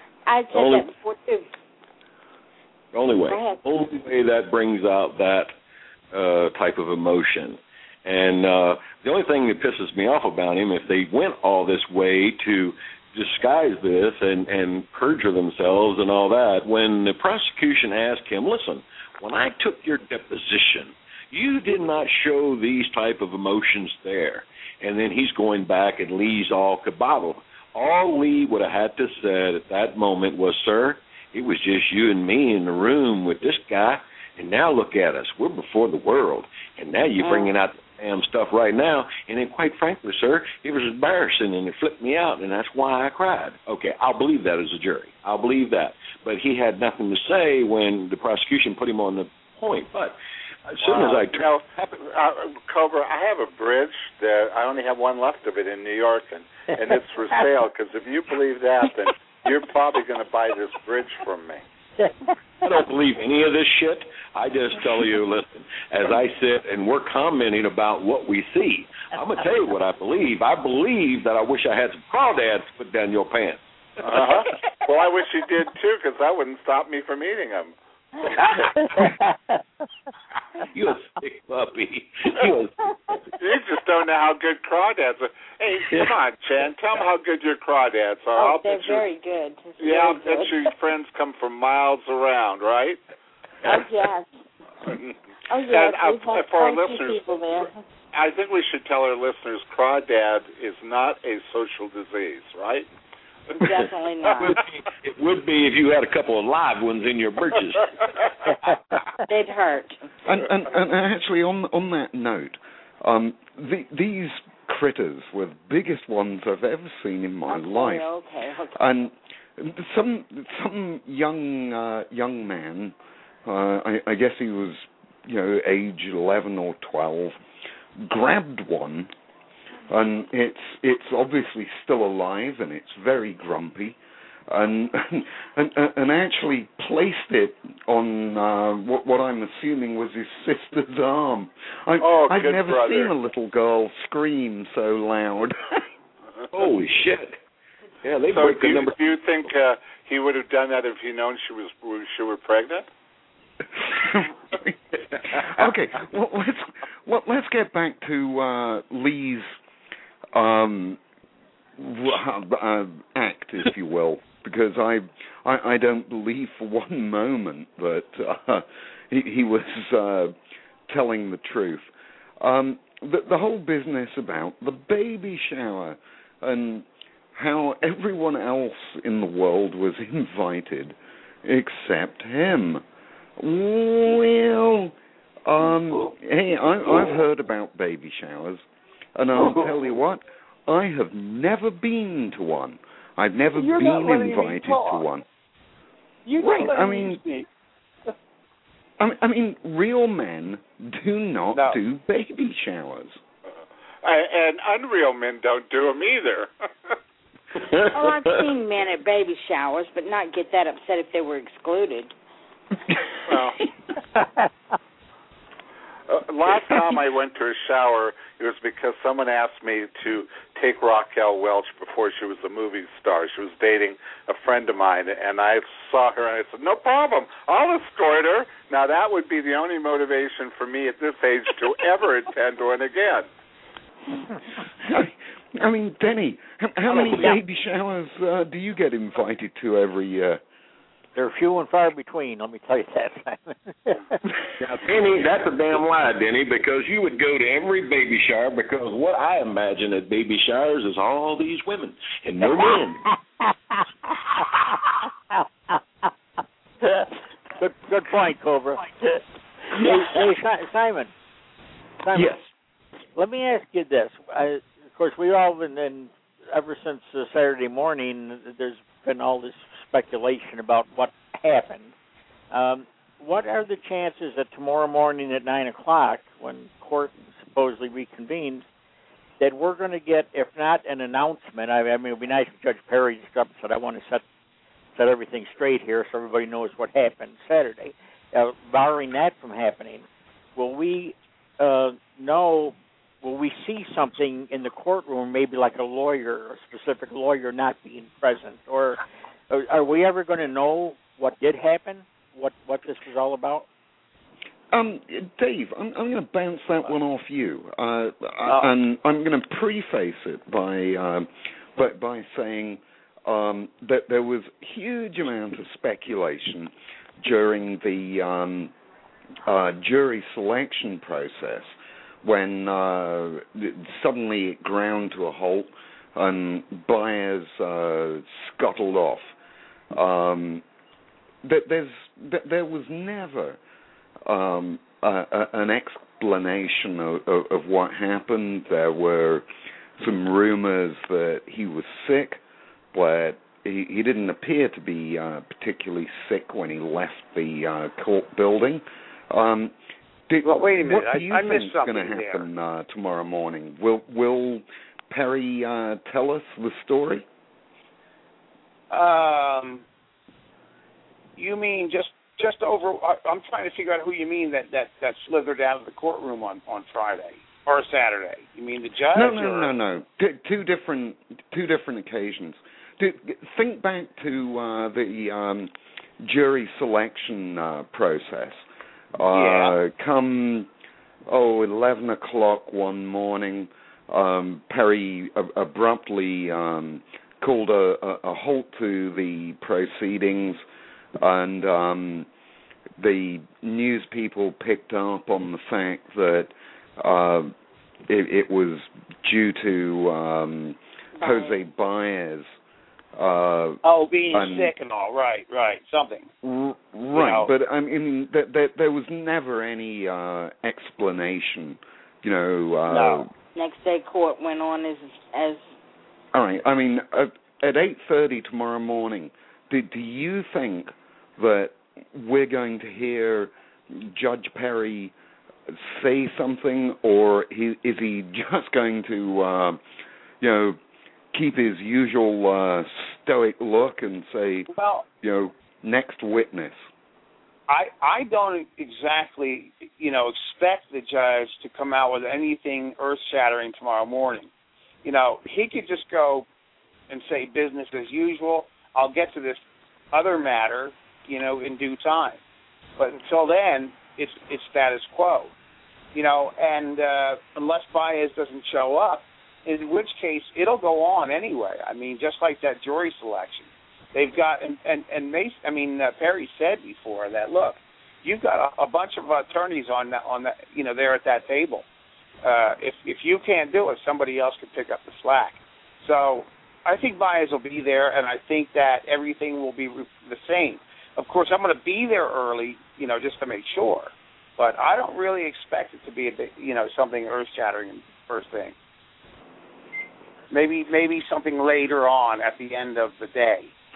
The only way that brings out that type of emotion. And the only thing that pisses me off about him, if they went all this way to disguise this and perjure themselves and all that, when the prosecution asked him, listen, when I took your deposition, you did not show these type of emotions there. And then he's going back and Lee's all kabobbled. All Lee would have had to say at that moment was, sir, it was just you and me in the room with this guy, and now look at us. We're before the world, and now you're bringing out the damn stuff right now. And then, quite frankly, sir, it was embarrassing, and it flipped me out, and that's why I cried. Okay, I'll believe that as a jury. I'll believe that. But he had nothing to say when the prosecution put him on the point. But as soon as I Cobra, I have a bridge that I only have one left of it in New York, and it's for sale. Because if you believe that, then you're probably going to buy this bridge from me. I don't believe any of this shit. I just tell you, listen, as I sit and we're commenting about what we see, I'm going to tell you what I believe. I believe that I wish I had some crawdads to put down your pants. Well, I wish you did, too, because that wouldn't stop me from eating them. You a sick puppy. You just don't know how good crawdads are. Hey, come on, Chan. Tell them how good your crawdads are. They're very good. I'll bet your friends come from miles around, right? Oh, yes. And for our listeners, I think we should tell our listeners crawdad is not a social disease, right? Definitely not. It would be if you had a couple of live ones in your britches. They'd hurt. And actually, on that note, these critters were the biggest ones I've ever seen in my life. Okay. And some young man, I guess he was, age 11 or 12, grabbed one. And it's obviously still alive, and it's very grumpy, and actually placed it on what I'm assuming was his sister's arm. I've never seen a little girl scream so loud. Holy shit! Yeah, they so break the number. Do you think he would have done that if he known she were pregnant? Okay, well, let's get back to Lee's act, if you will, because I don't believe for one moment that he was telling the truth. The whole business about the baby shower and how everyone else in the world was invited except him. Well, hey, I've heard about baby showers. And I'll tell you what, I have never been to one. I've never been invited to one. I mean, real men do not do baby showers. And unreal men don't do them either. I've seen men at baby showers, but not get that upset if they were excluded. Well, last time I went to a shower, it was because someone asked me to take Raquel Welch before she was a movie star. She was dating a friend of mine, and I saw her, and I said, no problem, I'll escort her. Now, that would be the only motivation for me at this age to ever attend one again. I mean, Denny, how many baby showers do you get invited to every year? They're few and far between, let me tell you that. Now, Denny, that's a damn lie, Denny, because you would go to every baby shower, because what I imagine at baby showers is all these women and no men. Good point, Cobra. Hey, Simon. Yes. Let me ask you this. Of course, we all been, ever since Saturday morning, there's been all this speculation about what happened. What are the chances that tomorrow morning at 9 o'clock, when court supposedly reconvenes, that we're going to get, if not an announcement, I mean, it would be nice if Judge Perry just up and said, I want to set everything straight here so everybody knows what happened Saturday. Barring that from happening, will we will we see something in the courtroom, maybe like a lawyer, a specific lawyer not being present? Or are we ever going to know what did happen, what this was all about? Dave, I'm going to bounce that one off you. And I'm going to preface it by saying that there was huge amount of speculation during the jury selection process when suddenly it ground to a halt and Baez scuttled off. There was never an explanation of what happened. There were some rumors that he was sick, but he didn't appear to be particularly sick when he left the court building. Well, wait a minute. What do you think is going to happen tomorrow morning? Will Perry tell us the story? You mean just over? I'm trying to figure out who you mean that slithered out of the courtroom on Friday or Saturday. You mean the judge? No. Two different occasions. Think back to the jury selection process. Come 11 o'clock one morning, Perry abruptly called a halt to the proceedings, and the news people picked up on the fact that it was due to Jose Baez. Being sick and all. Right, something. Right, but I mean, there was never any explanation, No. Next day court went on as. All right, I mean, at 8:30 tomorrow morning, do you think that we're going to hear Judge Perry say something, or is he just going to, keep his usual stoic look and say, next witness? I don't exactly, expect the judge to come out with anything earth-shattering tomorrow morning. He could just go and say business as usual. I'll get to this other matter, in due time. But until then, it's status quo. And unless Baez doesn't show up, in which case it'll go on anyway. I mean, just like that jury selection. They've got, Perry said before that, look, you've got a bunch of attorneys on that, there at that table. If you can't do it, somebody else can pick up the slack. So I think Baez will be there, and I think that everything will be the same. Of course, I'm going to be there early, just to make sure. But I don't really expect it to be something earth-shattering first thing. Maybe something later on at the end of the day.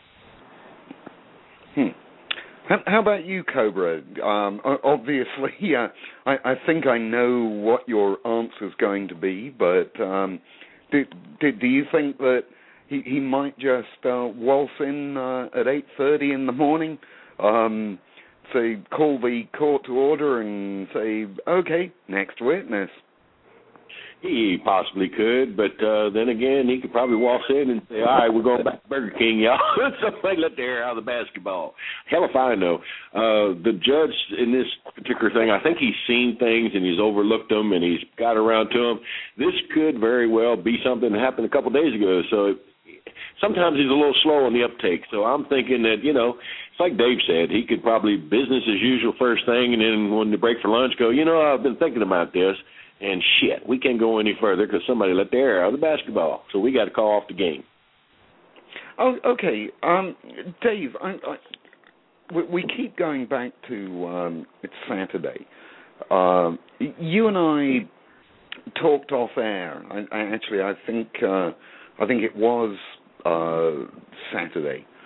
How about you, Cobra? Obviously, I think I know what your answer's going to be, but do you think that he might just waltz in at 8:30 in the morning? say, call the court to order and say, okay, next witness? He possibly could, but then again, he could probably walk in and say, all right, we're going back to Burger King, y'all. Somebody let the air out of the basketball. Hell if I know. The judge in this particular thing, I think he's seen things and he's overlooked them and he's got around to them. This could very well be something that happened a couple of days ago, so sometimes he's a little slow on the uptake. So I'm thinking that, it's like Dave said, he could probably business as usual first thing, and then when they break for lunch go, I've been thinking about this. And shit, we can't go any further because somebody let the air out of the basketball. So we got to call off the game. Oh, okay. Dave, we keep going back to it's Saturday. You and I talked off air. I think it was Saturday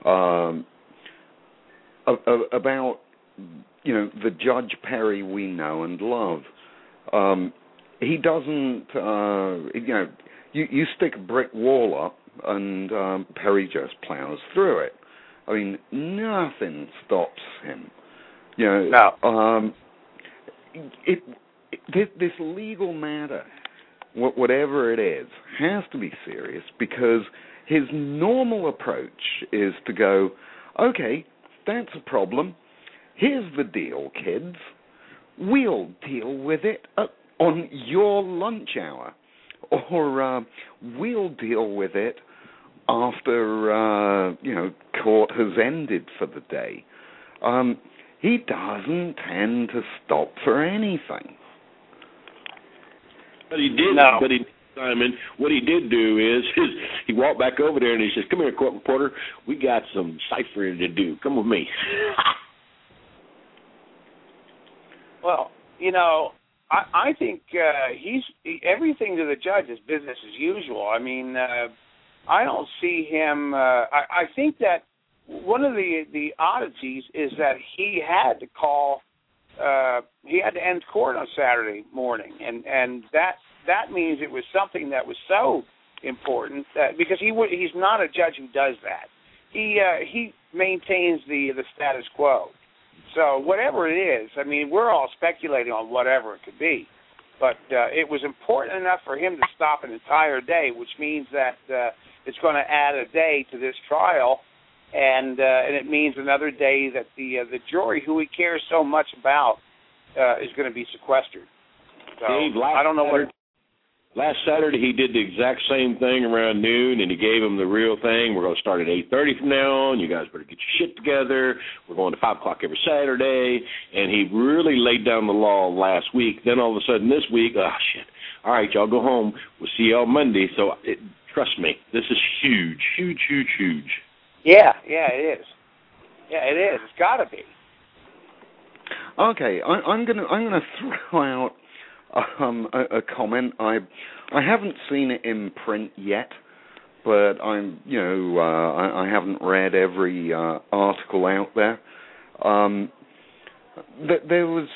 about the Judge Perry we know and love. He doesn't, you stick a brick wall up and Perry just plows through it. I mean, nothing stops him. No. This legal matter, whatever it is, has to be serious because his normal approach is to go, okay, that's a problem. Here's the deal, kids. We'll deal with it on your lunch hour, or we'll deal with it after court has ended for the day. He doesn't tend to stop for anything. But he did. No. But Simon, what he did do is he walked back over there and he says, "Come here, court reporter. We got some ciphering to do. Come with me." Well, I think everything to the judge is business as usual. I mean, I don't see him. I think that one of the oddities is that he had to call. He had to end court on Saturday morning, and that means it was something that was so important that, because he's not a judge who does that. He maintains the status quo. So whatever it is, I mean, we're all speculating on whatever it could be. But it was important enough for him to stop an entire day, which means that it's going to add a day to this trial, and it means another day that the jury, who he cares so much about, is going to be sequestered. So Dave, I don't know what. Last Saturday, he did the exact same thing around noon, and he gave them the real thing. We're going to start at 8:30 from now on. You guys better get your shit together. We're going to 5 o'clock every Saturday. And he really laid down the law last week. Then all of a sudden this week, shit. All right, y'all go home. We'll see y'all Monday. So trust me, this is huge, huge, huge, huge. Yeah, it is. Yeah, it is. It's got to be. Okay, I'm gonna throw out a comment. I haven't seen it in print yet, but I haven't read every article out there. There was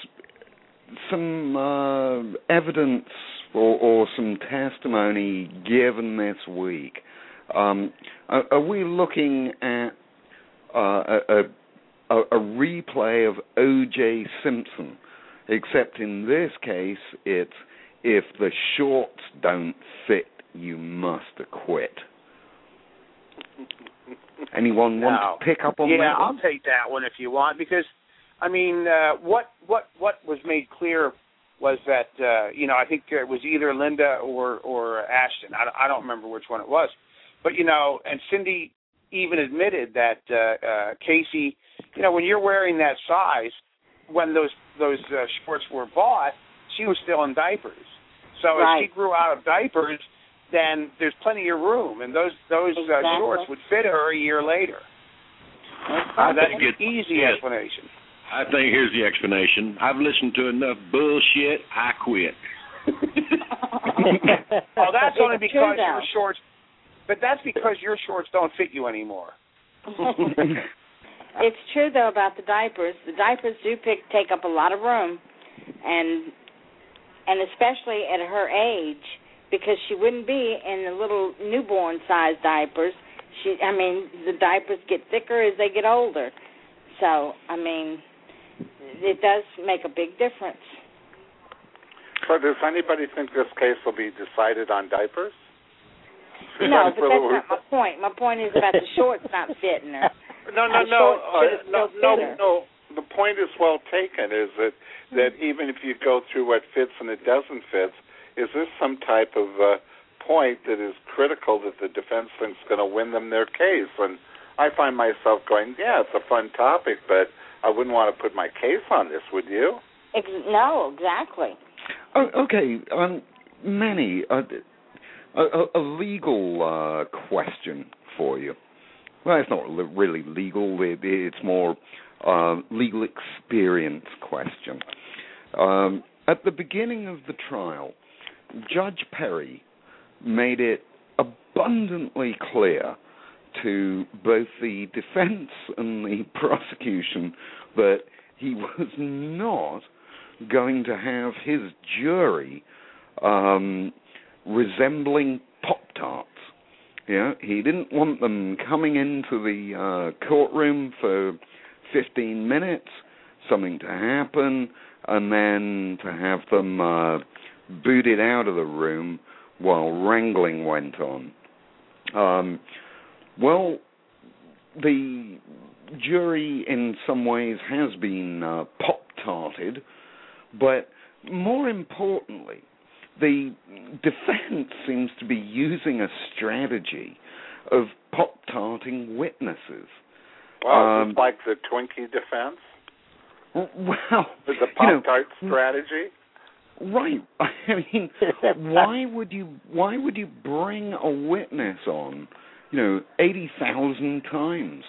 some evidence or some testimony given this week. Are we looking at a replay of O.J. Simpson? Except in this case, it's if the shorts don't fit, you must acquit. Anyone want to pick up on that? Yeah, I'll take that one if you want, because, I mean, what was made clear was that, I think it was either Linda or Ashton. I don't remember which one it was. But, and Cindy even admitted that Casey, when you're wearing that size, when those shorts were bought, she was still in diapers. So right. If she grew out of diapers, then there's plenty of room, and those exactly. Shorts would fit her a year later. That's an easy explanation. I think here's the explanation. I've listened to enough bullshit. I quit. Well, that's only because your shorts. But that's because your shorts don't fit you anymore. It's true, though, about the diapers. The diapers do take up a lot of room, and especially at her age, because she wouldn't be in the little newborn-sized diapers. The diapers get thicker as they get older. So, it does make a big difference. So does anybody think this case will be decided on diapers? No, but that's not my point. My point is about the shorts not fitting her. No. The point is well taken. Is that even if you go through what fits and it doesn't fit, is this some type of point that is critical that the defense thinks is going to win them their case? And I find myself going, yeah, it's a fun topic, but I wouldn't want to put my case on this, would you? No, exactly. Okay, Manny, a legal question for you. Well, it's not really legal. It's more legal experience question. At the beginning of the trial, Judge Perry made it abundantly clear to both the defense and the prosecution that he was not going to have his jury resembling Pop-Tarts. Yeah, he didn't want them coming into the courtroom for 15 minutes, something to happen, and then to have them booted out of the room while wrangling went on. Well, the jury in some ways has been pop-tarted, but more importantly, the defense seems to be using a strategy of pop-tarting witnesses. Wow, is this like the Twinkie defense? Well, the Pop-Tart strategy? Right. I mean, why would you bring a witness on, 80,000 times?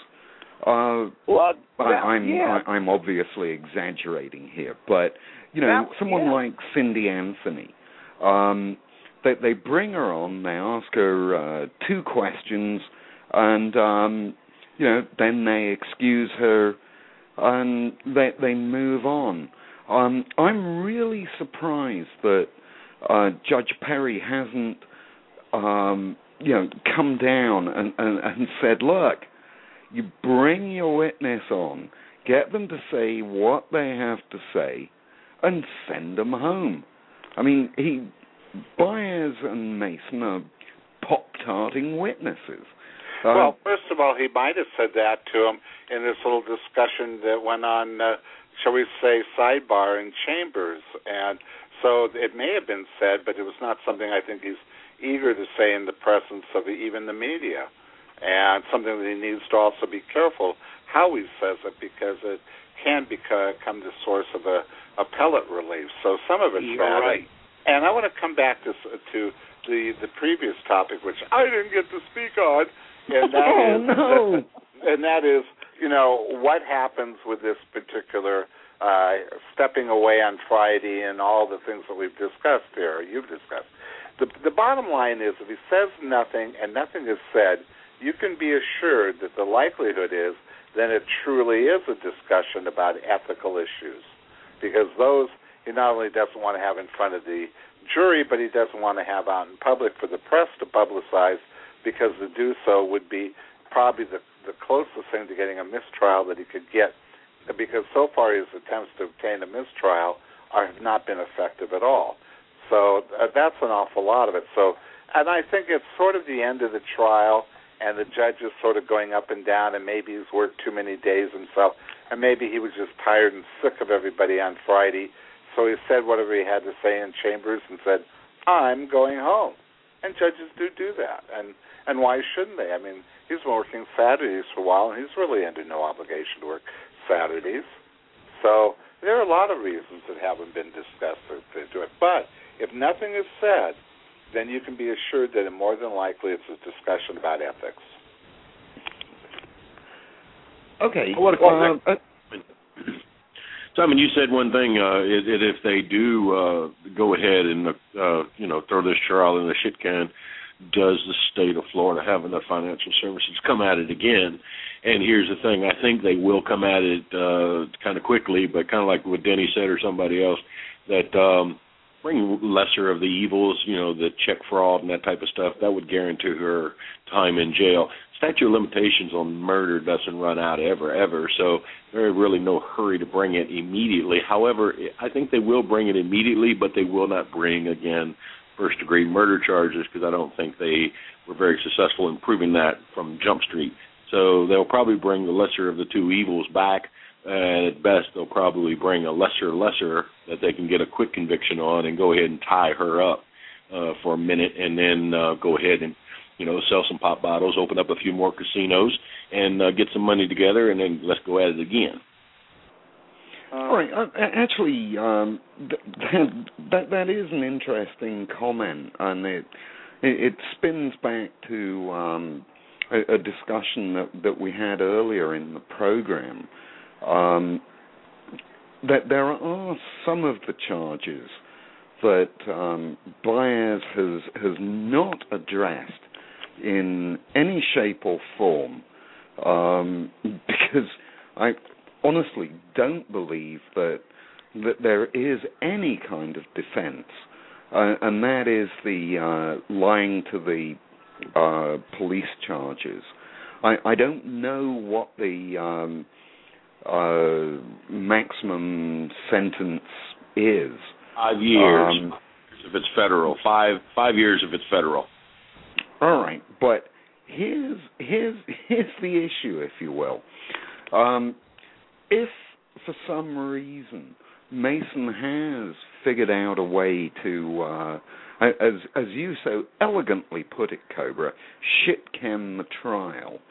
I'm obviously exaggerating here, but someone like Cindy Anthony, they bring her on, they ask her 2 questions, and then they excuse her, and they move on. I'm really surprised that Judge Perry hasn't, come down and said, look, you bring your witness on, get them to say what they have to say, and send them home. I mean, Byers and Mason are pop-tarting witnesses. Well, first of all, he might have said that to him in this little discussion that went on, shall we say, sidebar in Chambers. And so it may have been said, but it was not something I think he's eager to say in the presence of even the media. And something that he needs to also be careful how he says it, because it can become the source of a appellate relief. So some of it's bad. Right. And I want to come back to the previous topic, which I didn't get to speak on, and that is, what happens with this particular stepping away on Friday and all the things that we've discussed here, you've discussed. The bottom line is, if he says nothing and nothing is said, you can be assured that the likelihood is that it truly is a discussion about ethical issues, because those he not only doesn't want to have in front of the jury, but he doesn't want to have out in public for the press to publicize, because to do so would be probably the closest thing to getting a mistrial that he could get, because so far his attempts to obtain a mistrial have not been effective at all. So that's an awful lot of it. So, and I think it's sort of the end of the trial, and the judge is sort of going up and down, and maybe he's worked too many days himself, and maybe he was just tired and sick of everybody on Friday, so he said whatever he had to say in Chambers and said, I'm going home. And judges do that, and why shouldn't they? I mean, he's been working Saturdays for a while, and he's really under no obligation to work Saturdays. So there are a lot of reasons that haven't been discussed to do it. But if nothing is said, then you can be assured that more than likely it's a discussion about ethics. Okay. Simon, you said one thing, if they do go ahead and, throw this trial in the shit can, does the state of Florida have enough financial services to come at it again? And here's the thing, I think they will come at it kind of quickly, but kind of like what Denny said or somebody else, that bring lesser of the evils, the check fraud and that type of stuff, that would guarantee her time in jail. statute of limitations on murder doesn't run out ever. So there's really no hurry to bring it immediately. However, I think they will bring it immediately, but they will not bring, again, first-degree murder charges because I don't think they were very successful in proving that from Jump Street. So they'll probably bring the lesser of the two evils back, and at best they'll probably bring a lesser that they can get a quick conviction on and go ahead and tie her up for a minute and then go ahead and, sell some pop bottles, open up a few more casinos, and get some money together, and then let's go at it again. All right. Actually, that is an interesting comment, and it spins back to a discussion that we had earlier in the program. That there are some of the charges that Baez has not addressed in any shape or form, because I honestly don't believe that there is any kind of defense, and that is the lying to the police charges. I don't know what the maximum sentence is. 5 years if it's federal. 5 years if it's federal. All right, but here's the issue, if you will. If for some reason Mason has figured out a way to, as you so elegantly put it, Cobra, shit-can the trial.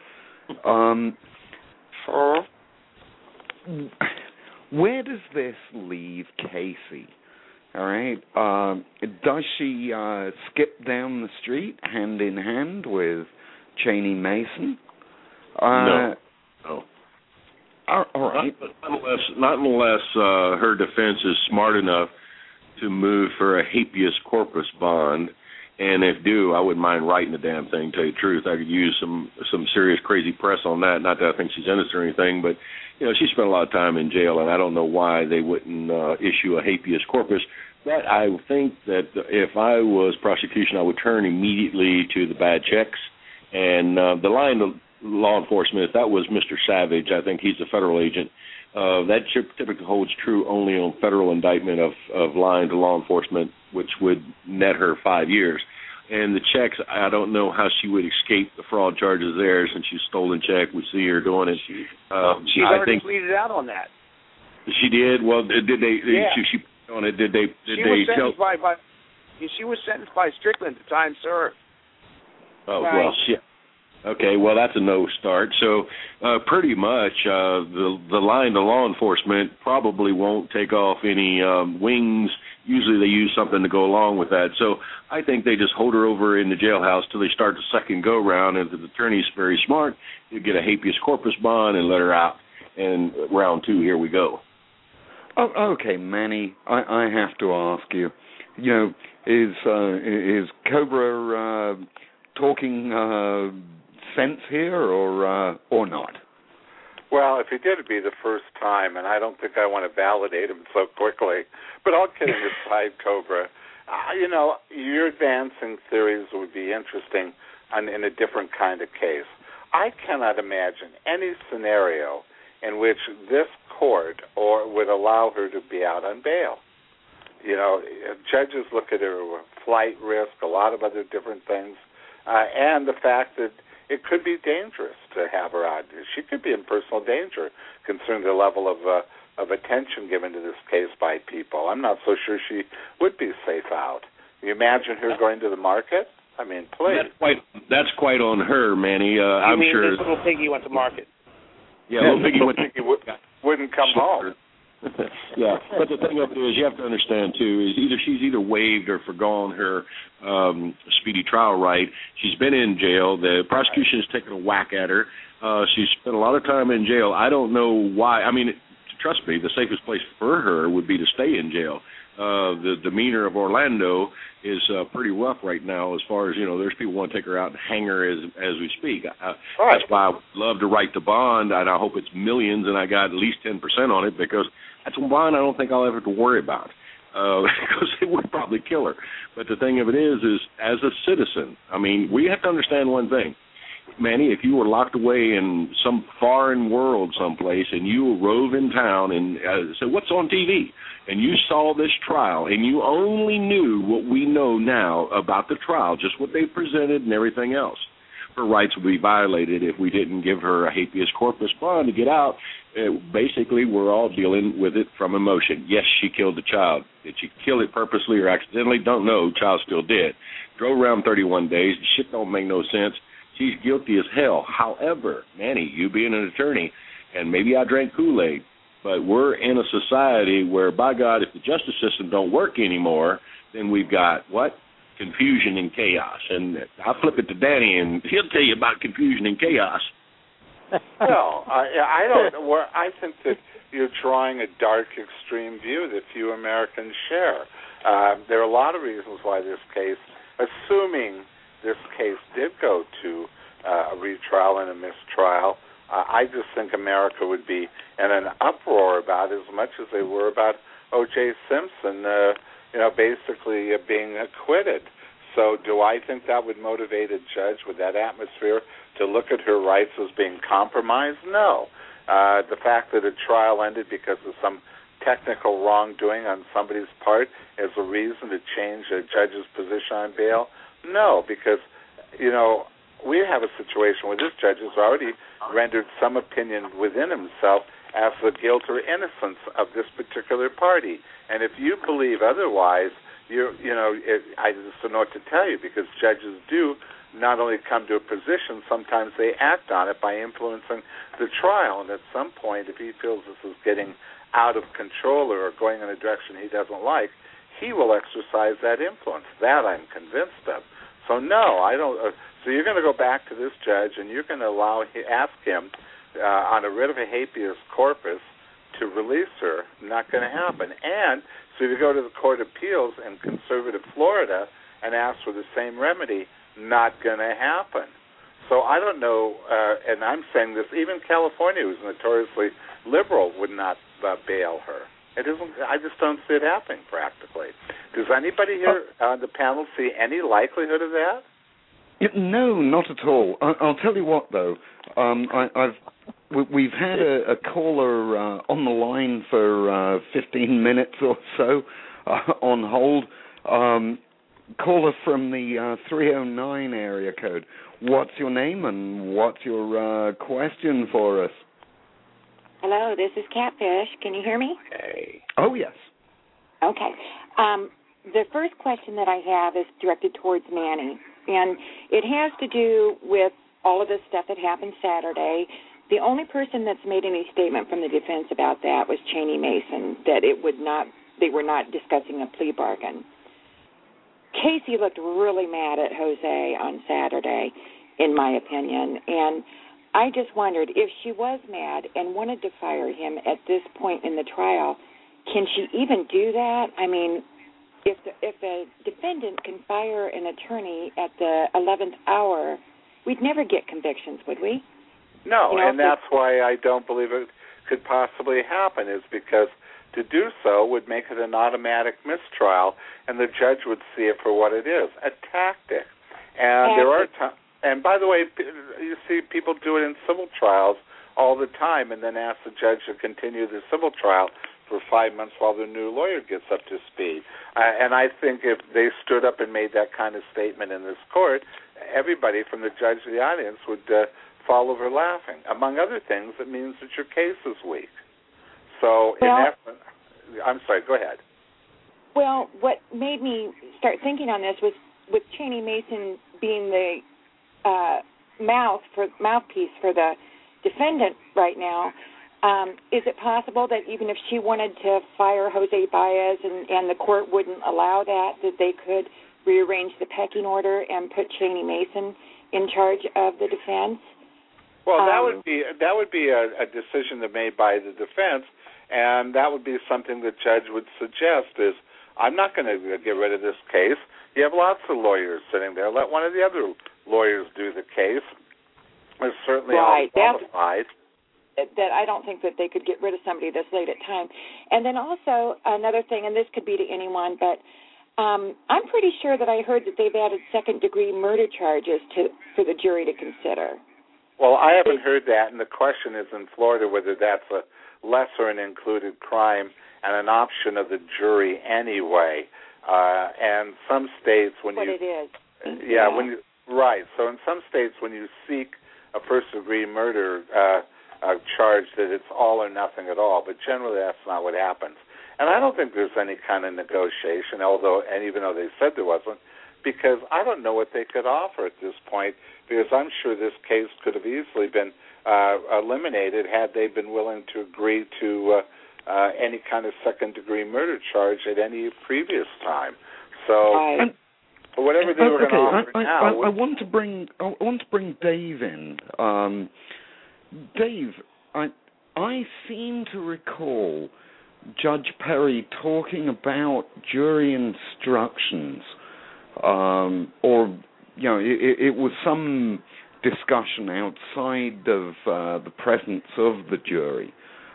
Where does this leave Casey? All right. Does she skip down the street hand in hand with Cheney Mason? No. All right. Not unless her defense is smart enough to move for a habeas corpus bond. And if due, I wouldn't mind writing the damn thing, to tell you the truth. I could use some serious crazy press on that. Not that I think she's innocent or anything, but, she spent a lot of time in jail, and I don't know why they wouldn't issue a habeas corpus. But I think that if I was prosecution, I would turn immediately to the bad checks. And the line of law enforcement, if that was Mr. Savage, I think he's a federal agent, that typically holds true only on federal indictment of lying to law enforcement, which would net her 5 years. And the checks, I don't know how she would escape the fraud charges there, since she's stolen check. We see her doing it. She's already pleaded out on that. She did. Well, did they? Yeah. She on it. Did they? Did she they was sentenced she was sentenced by Strickland to time served. Oh Right. well, shit. Okay, well that's a no start. So pretty much the line to law enforcement probably won't take off any wings. Usually they use something to go along with that. So I think they just hold her over in the jailhouse till they start the second go round. And if the attorney's very smart, you get a habeas corpus bond and let her out. And round 2, here we go. Oh, okay, Manny, I have to ask you. Is Cobra talking sense here or not? Well, if he did, it'd be the first time, and I don't think I want to validate him so quickly. But all kidding aside, Cobra, your advancing theories would be interesting in a different kind of case. I cannot imagine any scenario in which this court would allow her to be out on bail. Judges look at her flight risk, a lot of other different things, and the fact that it could be dangerous to have her out. She could be in personal danger, considering the level of attention given to this case by people. I'm not so sure she would be safe out. Can you imagine her going to the market? I mean, please. That's quite on her, Manny. I'm sure. This little piggy went to market. Yeah, little piggy wouldn't come home. Yeah, but the thing of it is, you have to understand too, is she's either waived or forgone her speedy trial right. She's been in jail. The prosecution has taken a whack at her. She's spent a lot of time in jail. I don't know why. I mean, trust me, the safest place for her would be to stay in jail. The demeanor of Orlando is pretty rough right now, as far as, there's people who want to take her out and hang her as we speak. That's why I would love to write the bond, and I hope it's millions, and I got at least 10% on it, because that's a bond I don't think I'll ever have to worry about, because it would probably kill her. But the thing of it is as a citizen, I mean, we have to understand one thing. Manny, if you were locked away in some foreign world someplace and you were roving town and said, what's on TV? And you saw this trial and you only knew what we know now about the trial, just what they presented and everything else. Her rights would be violated if we didn't give her a habeas corpus bond to get out. Basically, we're all dealing with it from emotion. Yes, she killed the child. Did she kill it purposely or accidentally? Don't know. Child's still dead. Drove around 31 days. Shit don't make no sense. She's guilty as hell. However, Manny, you being an attorney, and maybe I drank Kool-Aid, but we're in a society where, by God, if the justice system don't work anymore, then we've got what? Confusion and chaos. And I'll flip it to Danny, and he'll tell you about confusion and chaos. Well, I don't. Well, I think that you're drawing a dark, extreme view that few Americans share. There are a lot of reasons why this case, assuming this case did go to a retrial and a mistrial, I just think America would be in an uproar about it as much as they were about O.J. Simpson, basically being acquitted. So do I think that would motivate a judge with that atmosphere to look at her rights as being compromised? No. The fact that a trial ended because of some technical wrongdoing on somebody's part as a reason to change a judge's position on bail? No, because, we have a situation where this judge has already rendered some opinion within himself as the guilt or innocence of this particular party. And if you believe otherwise, I just don't know what to tell you, because judges do not only come to a position, sometimes they act on it by influencing the trial. And at some point, if he feels this is getting out of control or going in a direction he doesn't like, he will exercise that influence. That I'm convinced of. So no, I don't. So you're going to go back to this judge and you're going to ask him on a writ of a habeas corpus to release her. Not going to happen. And so if you go to the Court of Appeals in conservative Florida and ask for the same remedy, not going to happen. So I don't know, and I'm saying this, even California, who's notoriously liberal, would not bail her. It isn't. I just don't see it happening practically. Does anybody here on the panel see any likelihood of that? No, not at all. I'll tell you what, though. We've had a caller on the line for 15 minutes or so on hold. Caller from the 309 area code. What's your name and what's your question for us? Hello, this is Catfish. Can you hear me? Hey. Oh, yes. Okay. The first question that I have is directed towards Manny, and it has to do with all of the stuff that happened Saturday. The only person that's made any statement from the defense about that was Cheney Mason, that they were not discussing a plea bargain. Casey looked really mad at Jose on Saturday, in my opinion, and I just wondered if she was mad and wanted to fire him at this point in the trial, can she even do that? I mean, if a defendant can fire an attorney at the 11th hour, we'd never get convictions, would we? No, and that's why I don't believe it could possibly happen, is because to do so would make it an automatic mistrial, and the judge would see it for what it is, a tactic. And there are and by the way, you see people do it in civil trials all the time and then ask the judge to continue the civil trial for 5 months while the new lawyer gets up to speed. And I think if they stood up and made that kind of statement in this court, everybody from the judge to the audience would fall over laughing. Among other things, it means that your case is weak. So, I'm sorry, go ahead. Well, what made me start thinking on this was with Cheney Mason being the mouthpiece for the defendant right now, is it possible that even if she wanted to fire Jose Baez and the court wouldn't allow that they could rearrange the pecking order and put Cheney Mason in charge of the defense? Well, that would be a decision made by the defense, and that would be something the judge would suggest is, I'm not going to get rid of this case. You have lots of lawyers sitting there. Let one of the other lawyers do the case. They're certainly all qualified. That I don't think that they could get rid of somebody this late at time. And then also another thing, and this could be to anyone, but I'm pretty sure that I heard that they've added second-degree murder charges for the jury to consider. Well, I haven't heard that, and the question is in Florida whether that's a lesser and included crime and an option of the jury anyway. And some states, it is. Yeah, right. So in some states, when you seek a first-degree murder charge, that it's all or nothing at all. But generally, that's not what happens. And I don't think there's any kind of negotiation, even though they said there wasn't, because I don't know what they could offer at this point, because I'm sure this case could have easily been eliminated had they been willing to agree to any kind of second-degree murder charge at any previous time. So whatever they were going to offer now... I want to bring Dave in. Dave, I seem to recall Judge Perry talking about jury instructions, it was some discussion outside of the presence of the jury,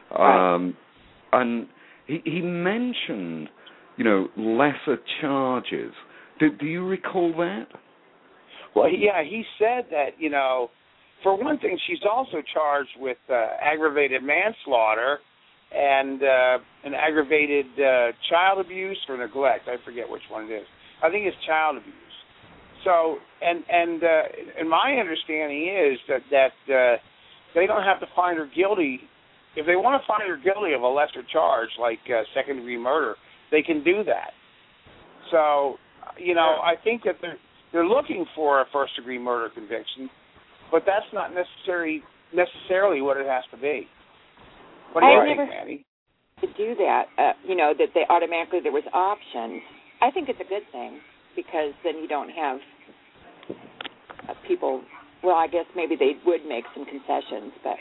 and he mentioned, lesser charges. Do you recall that? Well, yeah, he said that, for one thing, she's also charged with aggravated manslaughter and an aggravated child abuse or neglect. I forget which one it is. I think it's child abuse. So, and my understanding is that they don't have to find her guilty. If they want to find her guilty of a lesser charge like second-degree murder, they can do that. So, I think that they're looking for a first-degree murder conviction, but that's not necessarily what it has to be. What do you think, Manny? To do that, that they automatically there was options. I think it's a good thing because then you don't have people. Well, I guess maybe they would make some concessions, but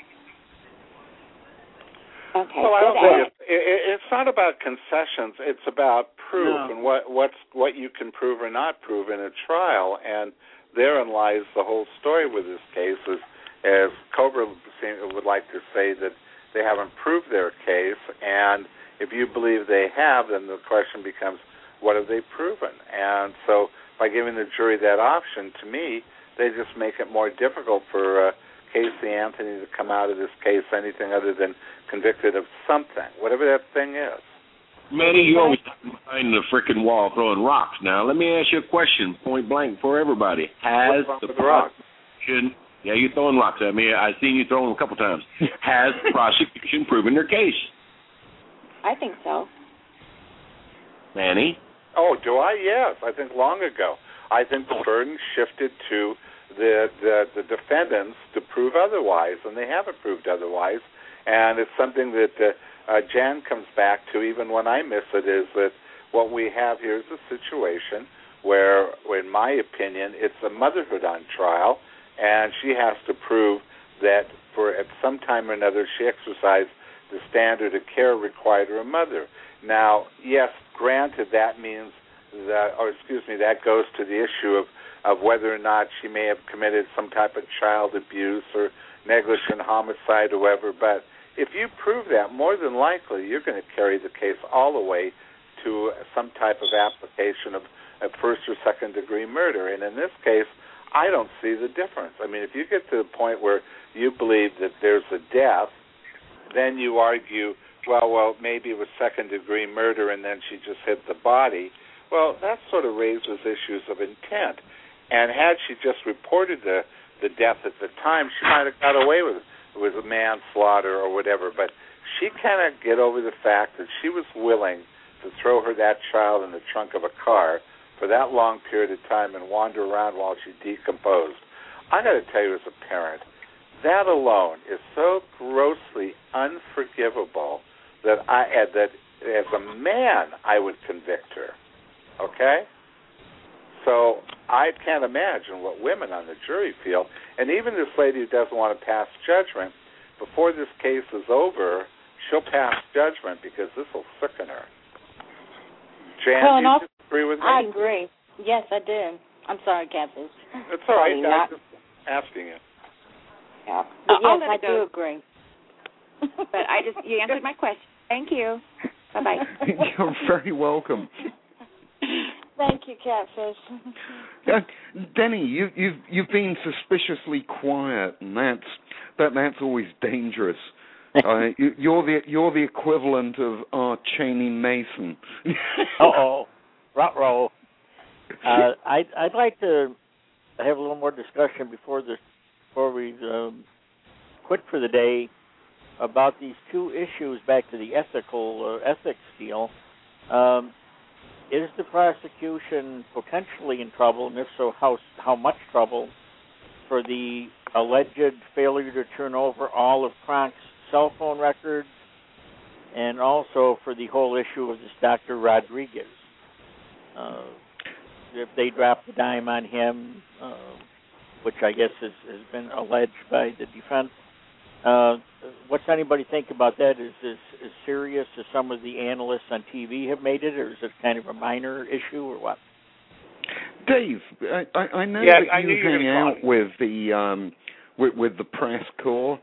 okay. Well, I don't think it's not about concessions. It's about proof and what you can prove or not prove in a trial, and therein lies the whole story with this case. As Cobra would like to say that they haven't proved their case, and if you believe they have, then the question becomes, what have they proven? And so by giving the jury that option, to me, they just make it more difficult for Casey Anthony to come out of this case anything other than convicted of something, whatever that thing is. Manny, you always behind the frickin' wall throwing rocks. Now, let me ask you a question, point blank for everybody. Has the prosecution... Yeah, you're throwing rocks at me. I've seen you throw them a couple times. Has the prosecution proven their case? I think so. Manny? Oh, do I? Yes. I think long ago. I think the burden shifted to the defendants to prove otherwise, and they haven't proved otherwise. And it's something that Jan comes back to, even when I miss it, is that what we have here is a situation where, in my opinion, it's a motherhood on trial, and she has to prove that at some time or another she exercised the standard of care required of a mother. Now, yes, granted, that means that goes to the issue of whether or not she may have committed some type of child abuse or negligent homicide or whatever. But if you prove that, more than likely you're going to carry the case all the way to some type of application of first or second degree murder. And in this case, I don't see the difference. I mean, if you get to the point where you believe that there's a death, then you argue, well, maybe it was second-degree murder and then she just hit the body. Well, that sort of raises issues of intent. And had she just reported the death at the time, she might have got away with a manslaughter or whatever. But she cannot get over the fact that she was willing to throw that child in the trunk of a car for that long period of time and wander around while she decomposed. I got to tell you, as a parent, that alone is so grossly unforgivable that as a man I would convict her. Okay? So I can't imagine what women on the jury feel. And even this lady who doesn't want to pass judgment, before this case is over, she'll pass judgment because this will sicken her. Jan, do you disagree with me? I agree. Yes, I do. I'm sorry, Kathy. It's all right. I'm just asking you. Yeah. But yes, I do agree. But you answered my question. Thank you. Bye-bye. You're very welcome. Thank you, Catfish. Denny, you've been suspiciously quiet, and that's always dangerous. You're the equivalent of our Cheney Mason. Ruh-roh. I'd like to have a little more discussion before we quit for the day about these two issues. Back to the ethics deal. Is the prosecution potentially in trouble, and if so, how much trouble, for the alleged failure to turn over all of Kronk's cell phone records, and also for the whole issue of this Dr. Rodriguez? If they dropped the dime on him, which I guess has been alleged by the defense, what's anybody think about that? Is this as serious as some of the analysts on TV have made it, or is it kind of a minor issue, or what? Dave, I know that you hang out with the press corps.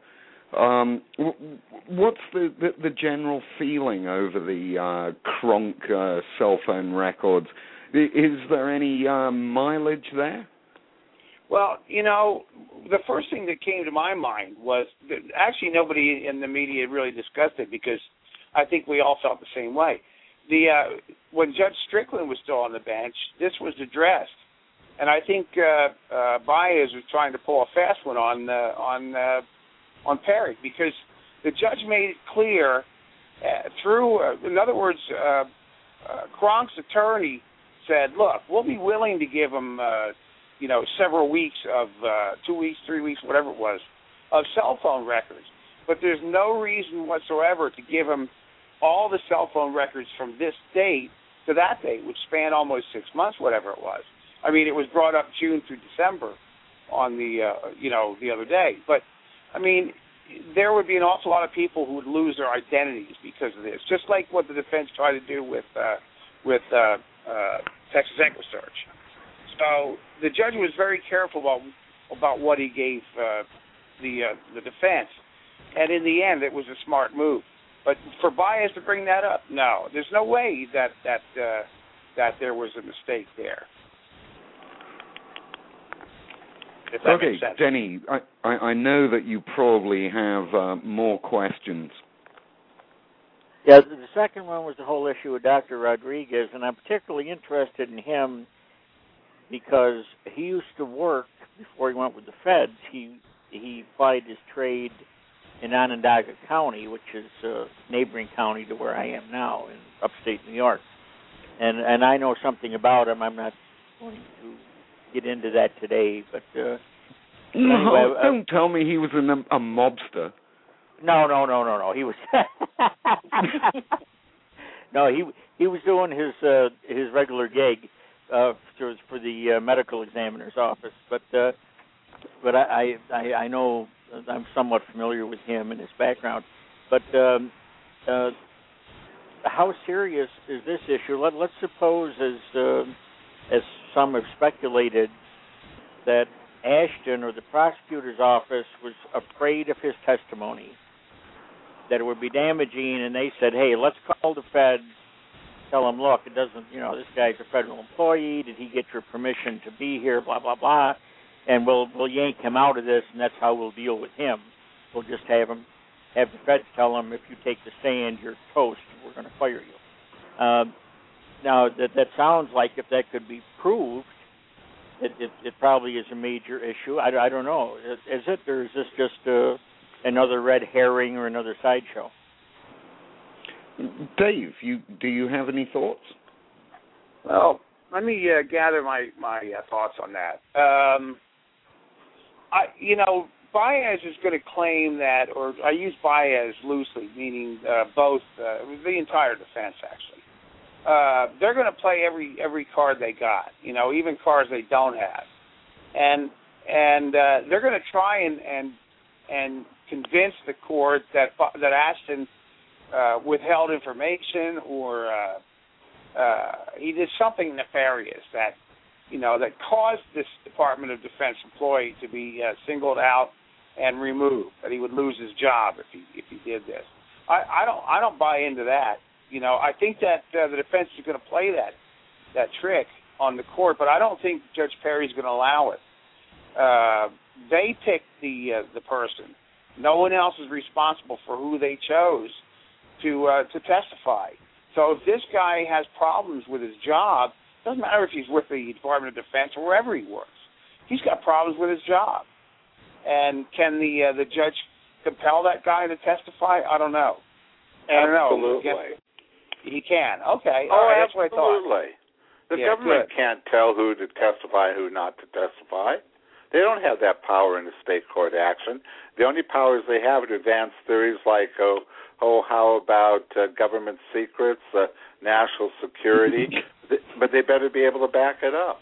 What's the general feeling over the Kronk cell phone records? Is there any mileage there? Well, the first thing that came to my mind was that actually nobody in the media really discussed it, because I think we all felt the same way. When Judge Strickland was still on the bench, this was addressed, and I think Baez was trying to pull a fast one on Perry, because the judge made it clear in other words, Kronk's attorney said, "Look, we'll be willing to give him." Several weeks of 2 weeks, 3 weeks, whatever it was, of cell phone records. But there's no reason whatsoever to give him all the cell phone records from this date to that date, which spanned almost 6 months, whatever it was. I mean, it was brought up June through December on the other day. But, I mean, there would be an awful lot of people who would lose their identities because of this, just like what the defense tried to do with Texas EchoSearch. So the judge was very careful about what he gave the defense, and in the end, it was a smart move. But for Baez to bring that up, no, there's no way that there was a mistake there. Okay, Denny, I know that you probably have more questions. Yeah, the second one was the whole issue of Dr. Rodriguez, and I'm particularly interested in him because he used to work, before he went with the feds, he plied his trade in Onondaga County, which is a neighboring county to where I am now in upstate New York. And I know something about him. I'm not going to get into that today, but anyway, don't tell me he was a mobster. No. He was no, he was doing his regular gig for the medical examiner's office, but I know I'm somewhat familiar with him and his background. But how serious is this issue? Let's suppose, as some have speculated, that Ashton or the prosecutor's office was afraid of his testimony, that it would be damaging, and they said, "Hey, let's call the feds. Tell them, look, it doesn't, this guy's a federal employee. Did he get your permission to be here? Blah blah blah, and we'll yank him out of this, and that's how we'll deal with him. We'll just have the feds tell him, if you take the stand, you're toast. We're going to fire you." Now that sounds like, if that could be proved, it probably is a major issue. I don't know. Is it, or is this just another red herring or another sideshow? Dave, do you have any thoughts? Well, let me gather my thoughts on that. Baez is going to claim that, or I use Baez loosely, meaning both, the entire defense actually. They're going to play every card they got, even cards they don't have, and they're going to try and convince the court that Ashton withheld information, or he did something nefarious that caused this Department of Defense employee to be singled out and removed, that he would lose his job if he did this. I don't buy into that. I think that the defense is going to play that trick on the court, but I don't think Judge Perry's going to allow it. They picked the person. No one else is responsible for who they chose to testify. So if this guy has problems with his job, it doesn't matter if he's with the Department of Defense or wherever he works. He's got problems with his job. And can the judge compel that guy to testify? I don't know. Absolutely. He can. Okay. Oh, all right, that's absolutely. what I thought. The government can't tell who to testify, who not to testify. They don't have that power in a state court action. The only powers they have are to advance theories like, how about government secrets, national security, but they better be able to back it up.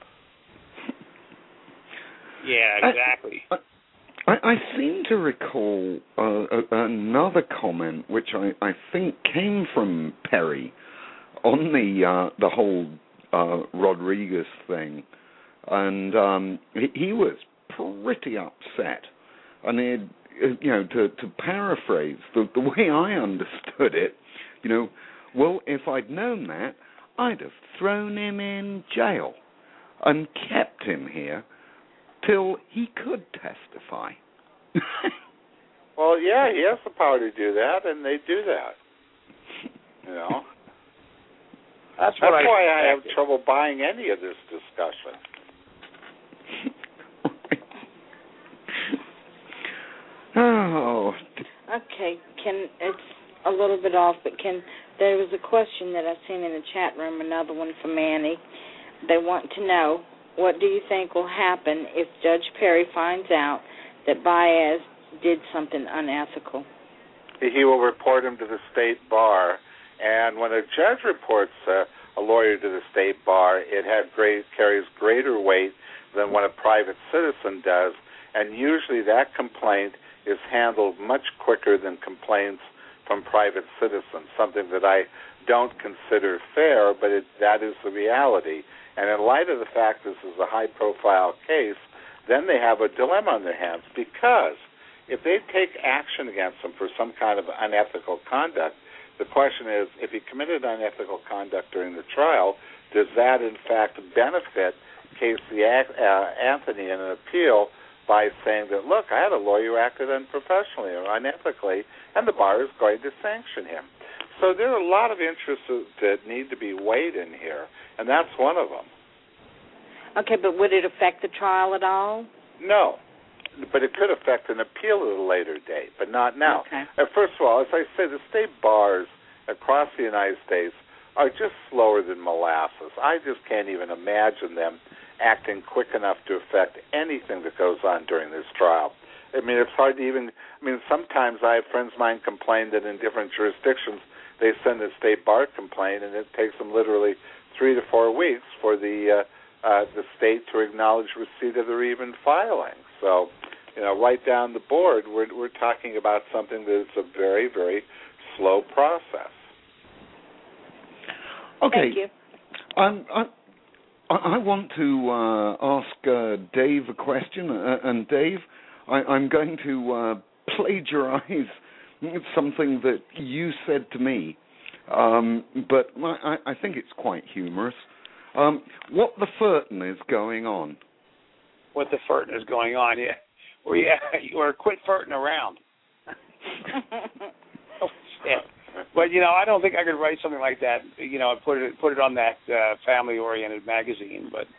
Yeah, exactly. I seem to recall another comment, which I think came from Perry on the whole Rodriguez thing, and he was pretty upset. And to paraphrase the way I understood it, well, if I'd known that, I'd have thrown him in jail and kept him here till he could testify. Well, yeah, he has the power to do that, and they do that. That's why I have trouble buying any of this discussion. Oh. Okay, it's a little bit off, but there was a question that I've seen in the chat room, another one from Manny. They want to know, what do you think will happen if Judge Perry finds out that Baez did something unethical? He will report him to the state bar, and when a judge reports a lawyer to the state bar, it carries greater weight than when a private citizen does, and usually that complaint is handled much quicker than complaints from private citizens, something that I don't consider fair, but that is the reality. And in light of the fact this is a high-profile case, then they have a dilemma on their hands, because if they take action against him for some kind of unethical conduct, the question is, if he committed unethical conduct during the trial, does that in fact benefit Casey Anthony in an appeal by saying that, look, I had a lawyer who acted unprofessionally or unethically, and the bar is going to sanction him. So there are a lot of interests that need to be weighed in here, and that's one of them. Okay, but would it affect the trial at all? No, but it could affect an appeal at a later date, but not now. Okay. First of all, as I say, the state bars across the United States are just slower than molasses. I just can't even imagine them acting quick enough to affect anything that goes on during this trial. I mean, it's hard to even, sometimes I have friends of mine complain that in different jurisdictions they send a state bar complaint and it takes them literally 3 to 4 weeks for the state to acknowledge receipt of their even filing. So, right down the board, we're talking about something that's a very, very slow process. Okay. Thank you. I want to ask Dave a question, and Dave, I'm going to plagiarize something that you said to me, but I think it's quite humorous. What the Furton is going on? What the Furton is going on, yeah. Or quit Furton around. Oh, shit. But, I don't think I could write something like that, and put it on that family-oriented magazine. But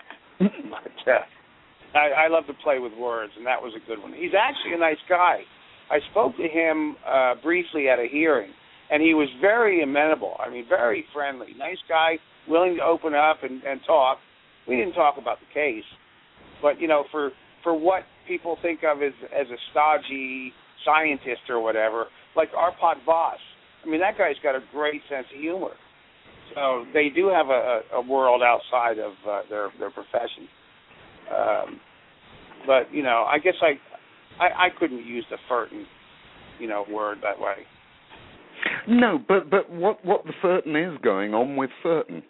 I love to play with words, and that was a good one. He's actually a nice guy. I spoke to him briefly at a hearing, and he was very amenable. Very friendly. Nice guy, willing to open up and talk. We didn't talk about the case. But, for what people think of as a stodgy scientist or whatever, like Arpad Voss, that guy's got a great sense of humor. So they do have a world outside of their profession. But, I guess I couldn't use the Furton, word that way. No, but what the Furton is going on with Furton?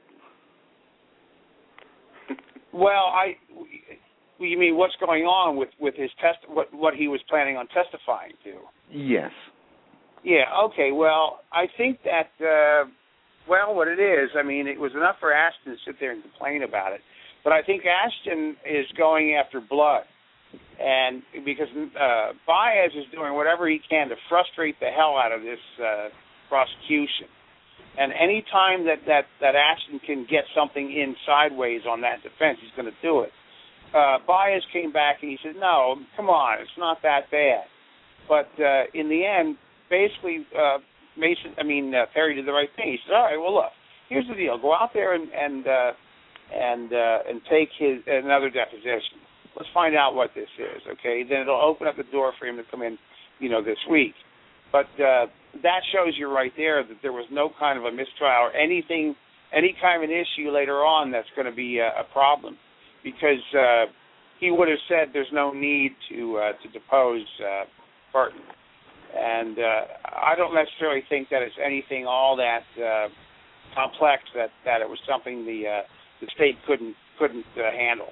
Well, you mean what's going on with his what he was planning on testifying to? Yes. Yeah, okay, well, I think that, what it is, it was enough for Ashton to sit there and complain about it. But I think Ashton is going after blood, and because Baez is doing whatever he can to frustrate the hell out of this prosecution. And any time that Ashton can get something in sideways on that defense, he's going to do it. Baez came back and he said, "No, come on, it's not that bad." But in the end, basically, Perry did the right thing. He said, "All right, well, look, here's the deal. Go out there and take another deposition. Let's find out what this is, okay? Then it'll open up the door for him to come in, this week." But that shows you right there that there was no kind of a mistrial or any kind of an issue later on that's going to be a problem, because he would have said there's no need to depose Burton. And I don't necessarily think that it's anything all that complex that it was something the state couldn't handle.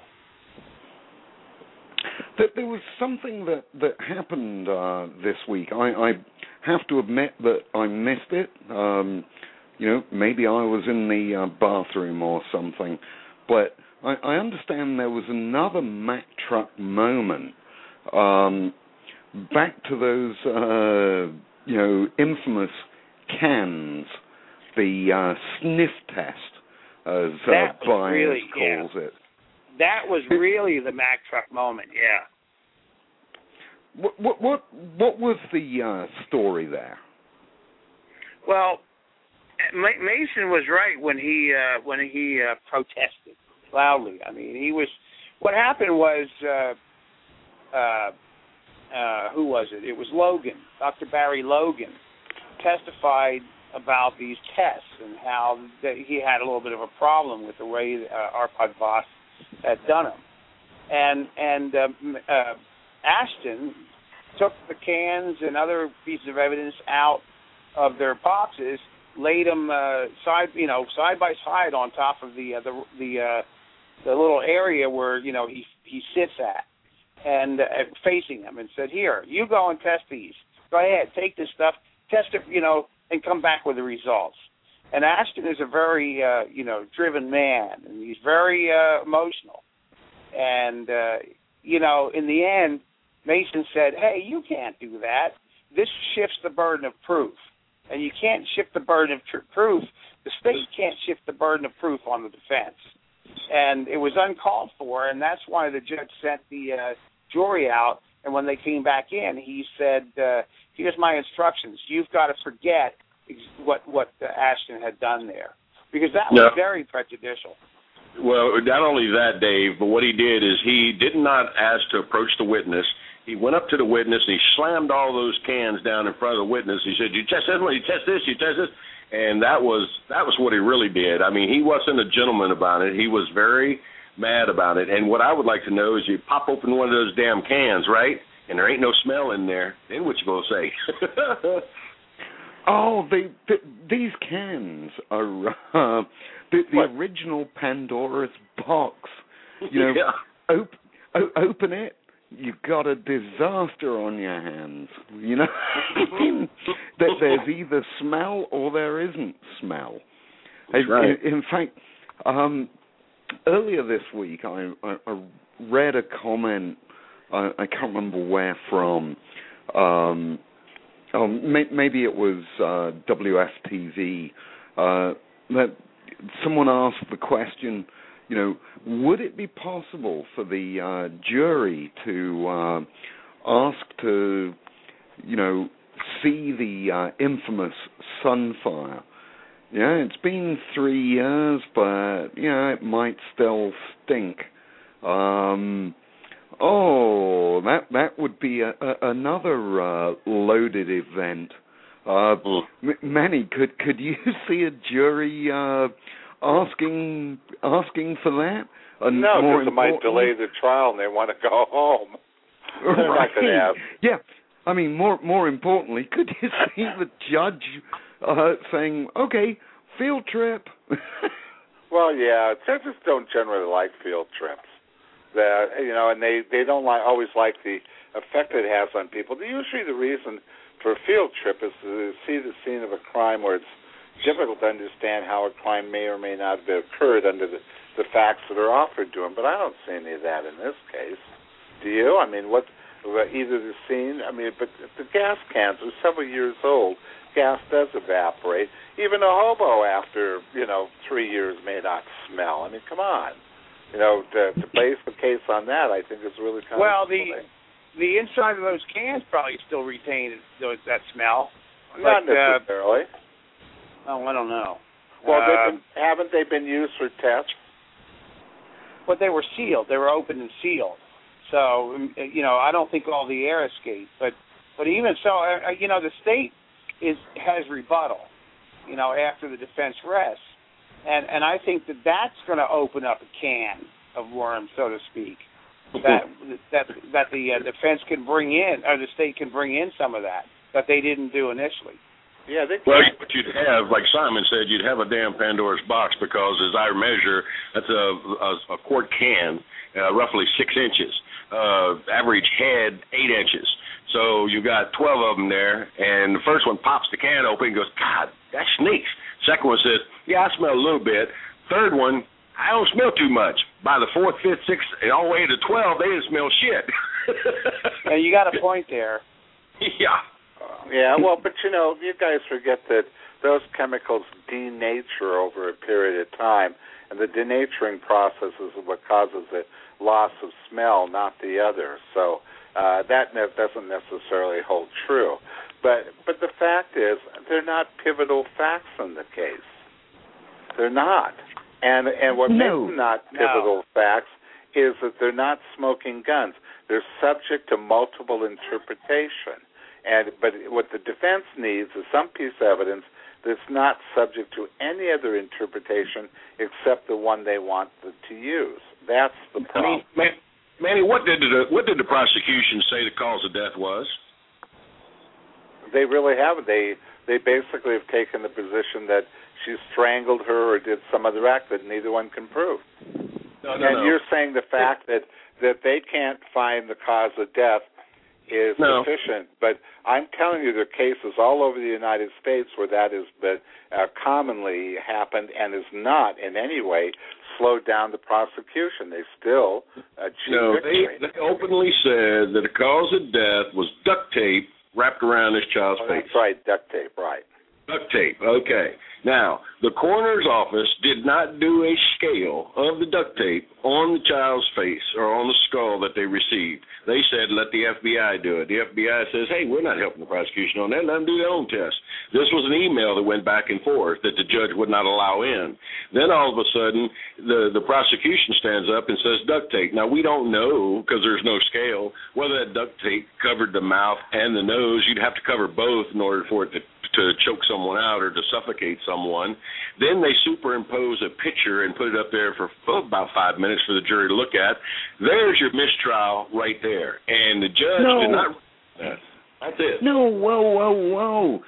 There was something that happened this week. I have to admit that I missed it. Maybe I was in the bathroom or something. But I understand there was another Mack truck moment. Back to those, infamous cans, the sniff test, as Baez calls it. That was really the Mack truck moment, yeah. What was the story there? Well, Mason was right when he protested loudly. I mean, he was. What happened was, who was it? It was Logan, Dr. Barry Logan, testified about these tests and how he had a little bit of a problem with the way Arpad Voss had done them. And Ashton took the cans and other pieces of evidence out of their boxes, laid them side by side on top of the little area where he sits at, and facing them, and said, "Here, you go and test these. Go ahead, take this stuff, test it, and come back with the results." And Ashton is a very, driven man, and he's very emotional. And, in the end, Mason said, "Hey, you can't do that. This shifts the burden of proof. And you can't shift the burden of proof. The state can't shift the burden of proof on the defense." And it was uncalled for, and that's why the judge sent the jury out. And when they came back in, he said, "Here's my instructions. You've got to forget what Ashton had done there," because that was very prejudicial. Well, not only that, Dave, but what he did is he did not ask to approach the witness. He went up to the witness and he slammed all those cans down in front of the witness. He said, "You test this one, you test this, you test this," and that was what he really did. I mean, he wasn't a gentleman about it. He was very mad about it. And what I would like to know is, you pop open one of those damn cans, right? And there ain't no smell in there. Then what you gonna say? Oh, these cans are the original Pandora's box. Open it, you've got a disaster on your hands. That there's either smell or there isn't smell. Right. In fact, earlier this week, I read a comment. I can't remember where from. Maybe it was WFTV. That someone asked the question, would it be possible for the jury to ask to, see the infamous Sunfire? It's been 3 years, but, it might still stink. That would be another loaded event. Manny, could you see a jury asking for that? No, because it might delay the trial and they want to go home. They're not going to ask. Yeah, I mean, more importantly, could you see the judge saying, "Okay, field trip"? Well, yeah, judges don't generally like field trips. And they don't always like the effect it has on people. Usually the reason for a field trip is to see the scene of a crime where it's, difficult to understand how a crime may or may not have occurred under the facts that are offered to him. But I don't see any of that in this case. Do you? I mean, either the scene, but the gas cans are several years old. Gas does evaporate. Even a hobo after, 3 years may not smell. I mean, come on. To base the case on that, I think is really kind of silly. The inside of those cans probably still retain that smell. Not necessarily. I don't know. Well, haven't they been used for tests? But they were sealed. They were opened and sealed. So, I don't think all the air escaped. But even so, the state has rebuttal, after the defense rests. And I think that's going to open up a can of worms, so to speak, that the defense can bring in, or the state can bring in some of that they didn't do initially. Yeah, well, what you'd have, like Simon said, you'd have a damn Pandora's box because, as I measure, that's a quart can, roughly 6 inches. Average head, 8 inches. So you got 12 of them there, and the first one pops the can open and goes, God, that sneaks. Second one says, yeah, I smell a little bit. Third one, I don't smell too much. By the fourth, fifth, sixth, and all the way to 12, they didn't smell shit. And you got a point there. Yeah. Yeah, well, but you guys forget that those chemicals denature over a period of time, and the denaturing process is what causes the loss of smell, not the other. So that doesn't necessarily hold true. But the fact is, they're not pivotal facts in the case. They're not. And what makes them not pivotal facts is that they're not smoking guns. They're subject to multiple interpretation. But what the defense needs is some piece of evidence that's not subject to any other interpretation except the one they want to use. That's the problem. Manny, what did the prosecution say the cause of death was? They really haven't. They basically have taken the position that she strangled her or did some other act that neither one can prove. No. You're saying the fact that they can't find the cause of death is sufficient. But I'm telling you, there are cases all over the United States where that has been commonly happened and has not in any way slowed down the prosecution. They still achieve victory. They openly said that the cause of death was duct tape wrapped around this child's face. That's right, duct tape, right. Duct tape, okay. Now, the coroner's office did not do a scale of the duct tape on the child's face or on the skull that they received. They said, let the FBI do it. The FBI says, hey, we're not helping the prosecution on that. Let them do their own test. This was an email that went back and forth that the judge would not allow in. Then all of a sudden, the prosecution stands up and says duct tape. Now, we don't know, because there's no scale, whether that duct tape covered the mouth and the nose. You'd have to cover both in order for it to choke someone out or to suffocate someone. Then they superimpose a picture and put it up there for about 5 minutes for the jury to look at. There's your mistrial right there. And the judge did not... That's it. No, whoa.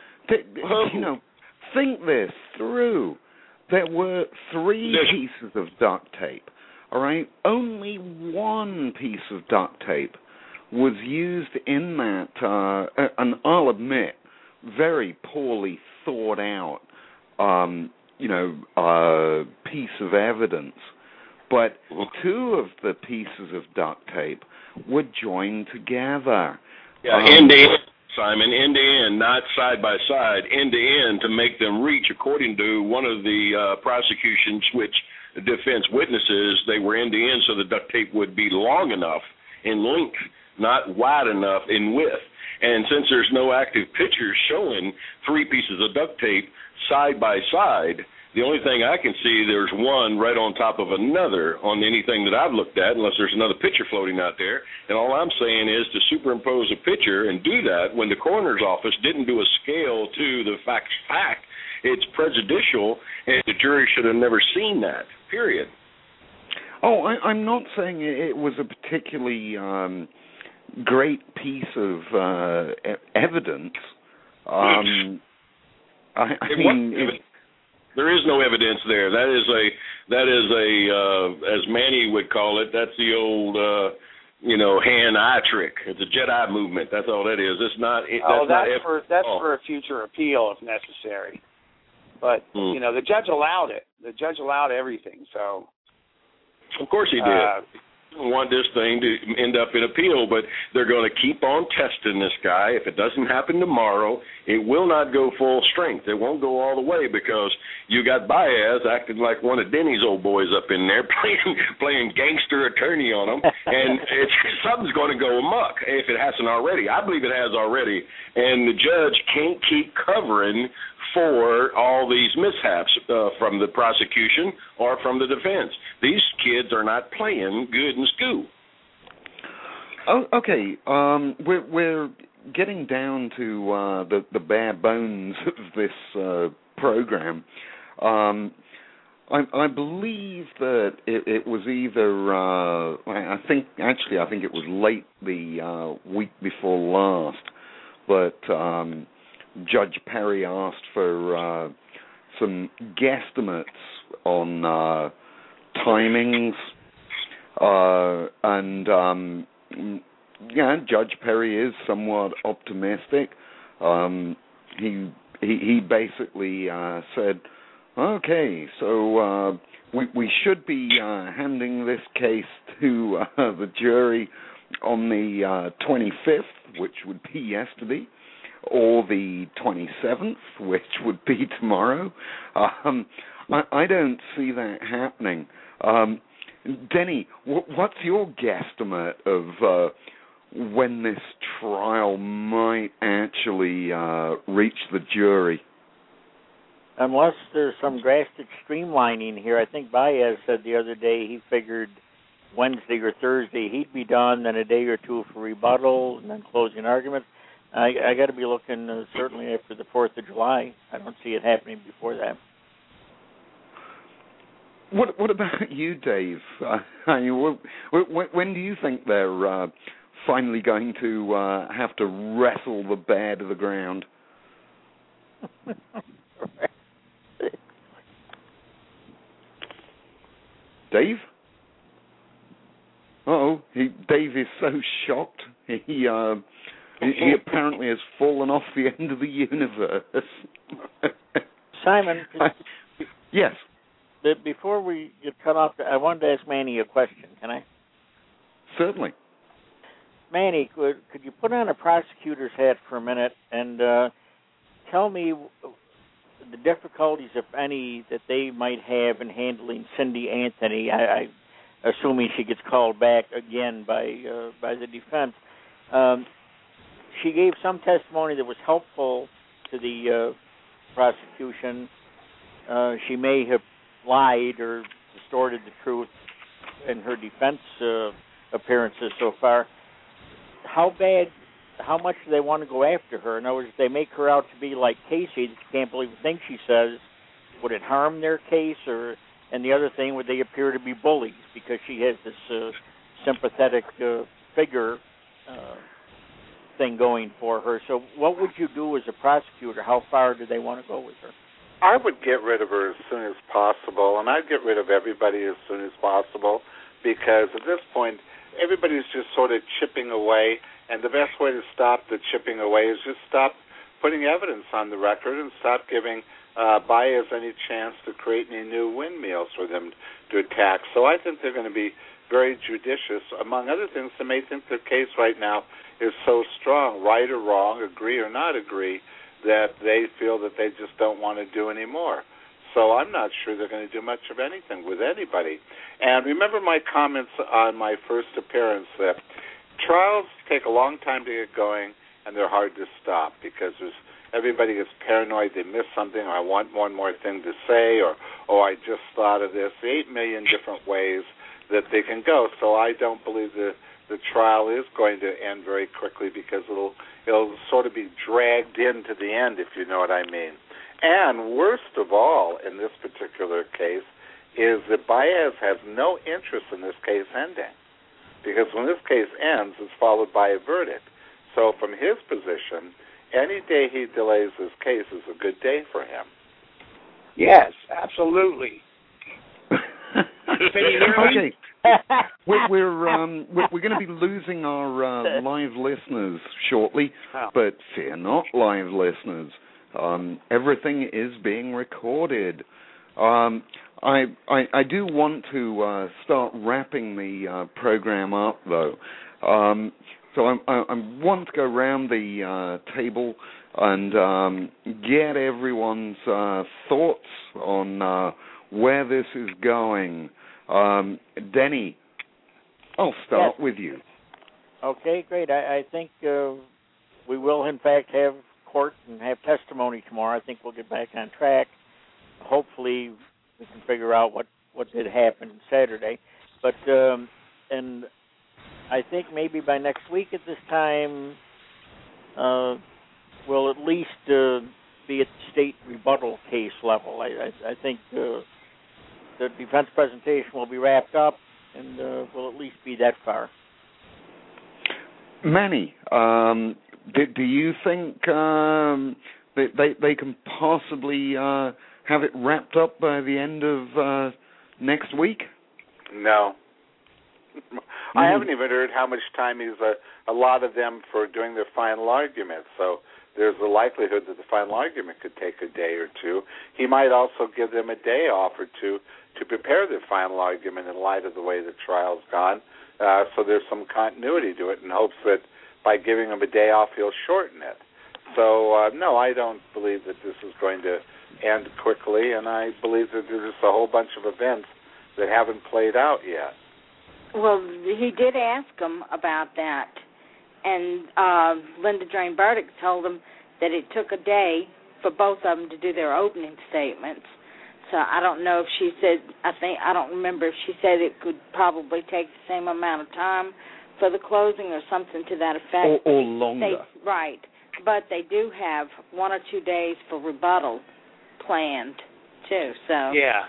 Think this through. There were 3 pieces of duct tape, all right? Only one piece of duct tape was used in that, and I'll admit, very poorly thought out, piece of evidence. But 2 of the pieces of duct tape were joined together. Yeah, end to end, Simon, end to end, not side by side, end to end to make them reach, according to one of the prosecution's, which the defense witnesses, they were end to end so the duct tape would be long enough in length, not wide enough in width. And since there's no active pictures showing 3 pieces of duct tape side by side, the only thing I can see, there's one right on top of another on anything that I've looked at, unless there's another picture floating out there. And all I'm saying is to superimpose a picture and do that when the coroner's office didn't do a scale to the fact, it's prejudicial, and the jury should have never seen that, period. Oh, I'm not saying it was a particularly... great piece of evidence. There is no evidence there. That is a as Manny would call it, that's the old hand-eye trick. It's a Jedi movement. That's all that is. It's not. That's for a future appeal if necessary. But the judge allowed it. The judge allowed everything. So, of course he did. Want this thing to end up in appeal, but they're going to keep on testing this guy. If it doesn't happen tomorrow, it will not go full strength. It won't go all the way because you got Baez acting like one of Denny's old boys up in there playing gangster attorney on him, and something's going to go amok if it hasn't already. I believe it has already, and the judge can't keep covering for all these mishaps from the prosecution or from the defense. These kids are not playing good in school. Oh, okay. We're getting down to the bare bones of this program. I believe that it was either I think it was late the week before last, but Judge Perry asked for some guesstimates on timings, and Judge Perry is somewhat optimistic. He basically said, okay, so we should be handing this case to the jury on the 25th, which would be yesterday, or the 27th, which would be tomorrow. I don't see that happening. Denny, what's your guesstimate of when this trial might actually reach the jury? Unless there's some drastic streamlining here. I think Baez said the other day he figured Wednesday or Thursday he'd be done, then a day or two for rebuttal, and then closing arguments. I got to be looking certainly after the 4th of July. I don't see it happening before that. What about you, Dave? When do you think they're finally going to have to wrestle the bear to the ground? Dave? Dave is so shocked. He apparently has fallen off the end of the universe. Simon. Yes. Before we get cut off, I wanted to ask Manny a question. Can I? Certainly. Manny, could you put on a prosecutor's hat for a minute and tell me the difficulties, if any, that they might have in handling Cindy Anthony? I assuming she gets called back again by the defense. She gave some testimony that was helpful to the prosecution. She may have lied or distorted the truth in her defense appearances so far. How much do they want to go after her? In other words, if they make her out to be like Casey, that you can't believe the things she says, would it harm their case? And the other thing, would they appear to be bullies because she has this sympathetic figure thing going for her? So what would you do as a prosecutor? How far do they want to go with her? I would get rid of her as soon as possible, and I'd get rid of everybody as soon as possible, because at this point, everybody's just sort of chipping away, and the best way to stop the chipping away is just stop putting evidence on the record and stop giving Baez any chance to create any new windmills for them to attack. So I think they're going to be very judicious. Among other things, they may think their case right now is so strong, right or wrong, agree or not agree, that they feel that they just don't want to do any more. So I'm not sure they're going to do much of anything with anybody. And remember my comments on my first appearance that trials take a long time to get going and they're hard to stop because everybody gets paranoid, they miss something, or I want one more thing to say, or I just thought of this. 8 million different ways that they can go. So I don't believe the trial is going to end very quickly because it'll sort of be dragged into the end, if you know what I mean. And worst of all, in this particular case, is that Baez has no interest in this case ending, because when this case ends, it's followed by a verdict. So from his position, any day he delays this case is a good day for him. Yes, absolutely. Okay. We're going to be losing our live listeners shortly, but fear not, live listeners. Everything is being recorded. I do want to start wrapping the program up, though. So I want to go around the table and get everyone's thoughts on where this is going. Denny, I'll start with you. Okay, great. I think we will, in fact, have court and have testimony tomorrow. I think we'll get back on track. Hopefully we can figure out what did happen Saturday. But and I think maybe by next week at this time we'll at least be at the state rebuttal case level. I think the defense presentation will be wrapped up, and we'll at least be that far. Manny, do you think they can possibly have it wrapped up by the end of next week? No. I haven't even heard how much time he's allotted them for doing their final argument. So there's a likelihood that the final argument could take a day or two. He might also give them a day off or two to prepare their final argument in light of the way the trial's gone. So there's some continuity to it in hopes that by giving him a day off, he'll shorten it. So, no, I don't believe that this is going to end quickly, and I believe that there's just a whole bunch of events that haven't played out yet. Well, he did ask him about that, and Linda Drain Burdick told him that it took a day for both of them to do their opening statements. So I don't know if she said, I don't remember if she said it could probably take the same amount of time for the closing or something to that effect. Or longer. Right. But they do have 1 or 2 days for rebuttal planned, too. So Yeah,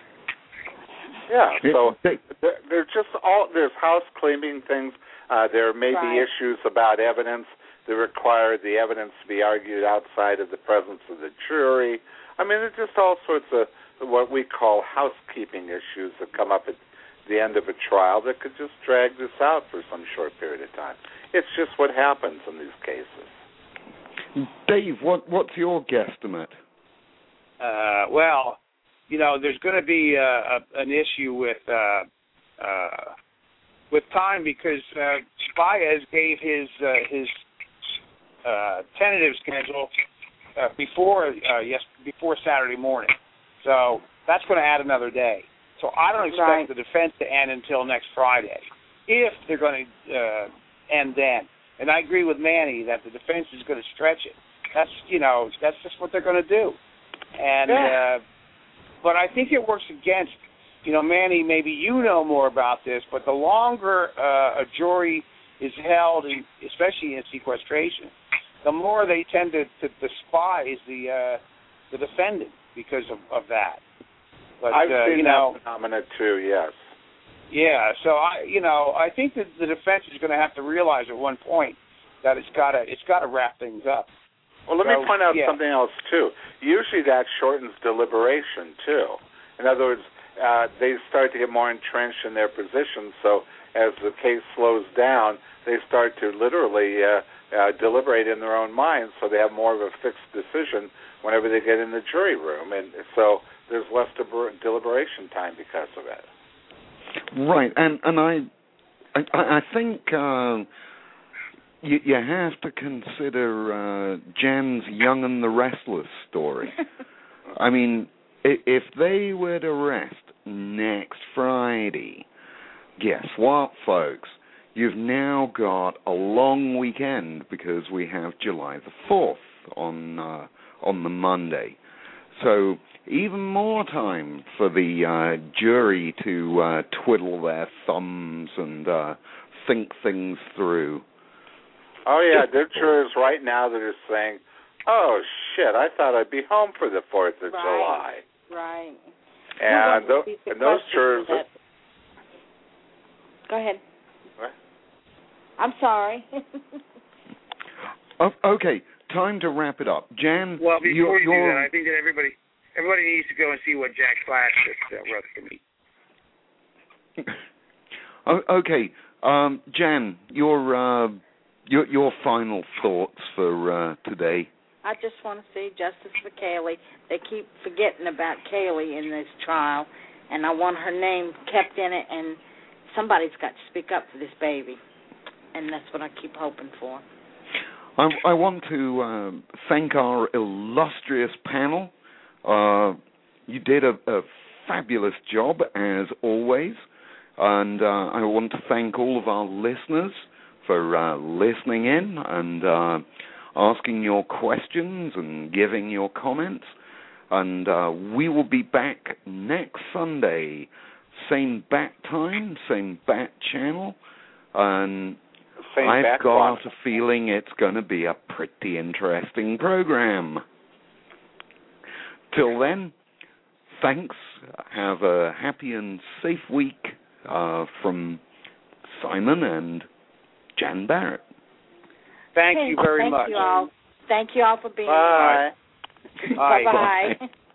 so there's there's house cleaning things. There may be issues about evidence that require the evidence to be argued outside of the presence of the jury. I mean, there's just all sorts of what we call housekeeping issues that come up at the end of a trial that could just drag this out for some short period of time. It's just what happens in these cases. Dave, what's your guesstimate? Well, there's going to be an issue with time because Baez gave his tentative schedule before Saturday morning, so that's going to add another day. So I don't expect the defense to end until next Friday, if they're going to end then. And I agree with Manny that the defense is going to stretch it. That's just what they're going to do. And but I think it works against, Manny, maybe you know more about this, but the longer a jury is held, especially in sequestration, the more they tend to despise the defendant because of that. But, I've seen that phenomenon too. Yes. Yeah. So I think that the defense is going to have to realize at one point that it's got to wrap things up. Well, let me point out something else too. Usually that shortens deliberation too. In other words, they start to get more entrenched in their positions. So as the case slows down, they start to literally deliberate in their own minds. So they have more of a fixed decision whenever they get in the jury room, and so there's less deliberation time because of it. Right, and I think you have to consider Jen's Young and the Restless story. I mean, if they were to rest next Friday, guess what, folks? You've now got a long weekend because we have July the 4th on the Monday. So even more time for the jury to twiddle their thumbs and think things through. Oh, yeah, there are jurors right now that are saying, oh, shit, I thought I'd be home for the 4th of July. Right. And, those jurors... Go ahead. What? I'm sorry. Okay, time to wrap it up. Jan, well, before you do that, I think that everybody needs to go and see what Jack Flash just wrote to me. Okay, Jan, your final thoughts for today. I just want to see justice for Kaylee. They keep forgetting about Kaylee in this trial, and I want her name kept in it, and somebody's got to speak up for this baby, and that's what I keep hoping for. I want to thank our illustrious panel. You did a fabulous job, as always, and I want to thank all of our listeners for listening in and asking your questions and giving your comments. And we will be back next Sunday, same bat time, same bat channel, and I've got a feeling it's going to be a pretty interesting program. Till then, thanks. Have a happy and safe week from Simon and Jan Barrett. Thank you very much. Thank you all for being here. Bye. Bye-bye.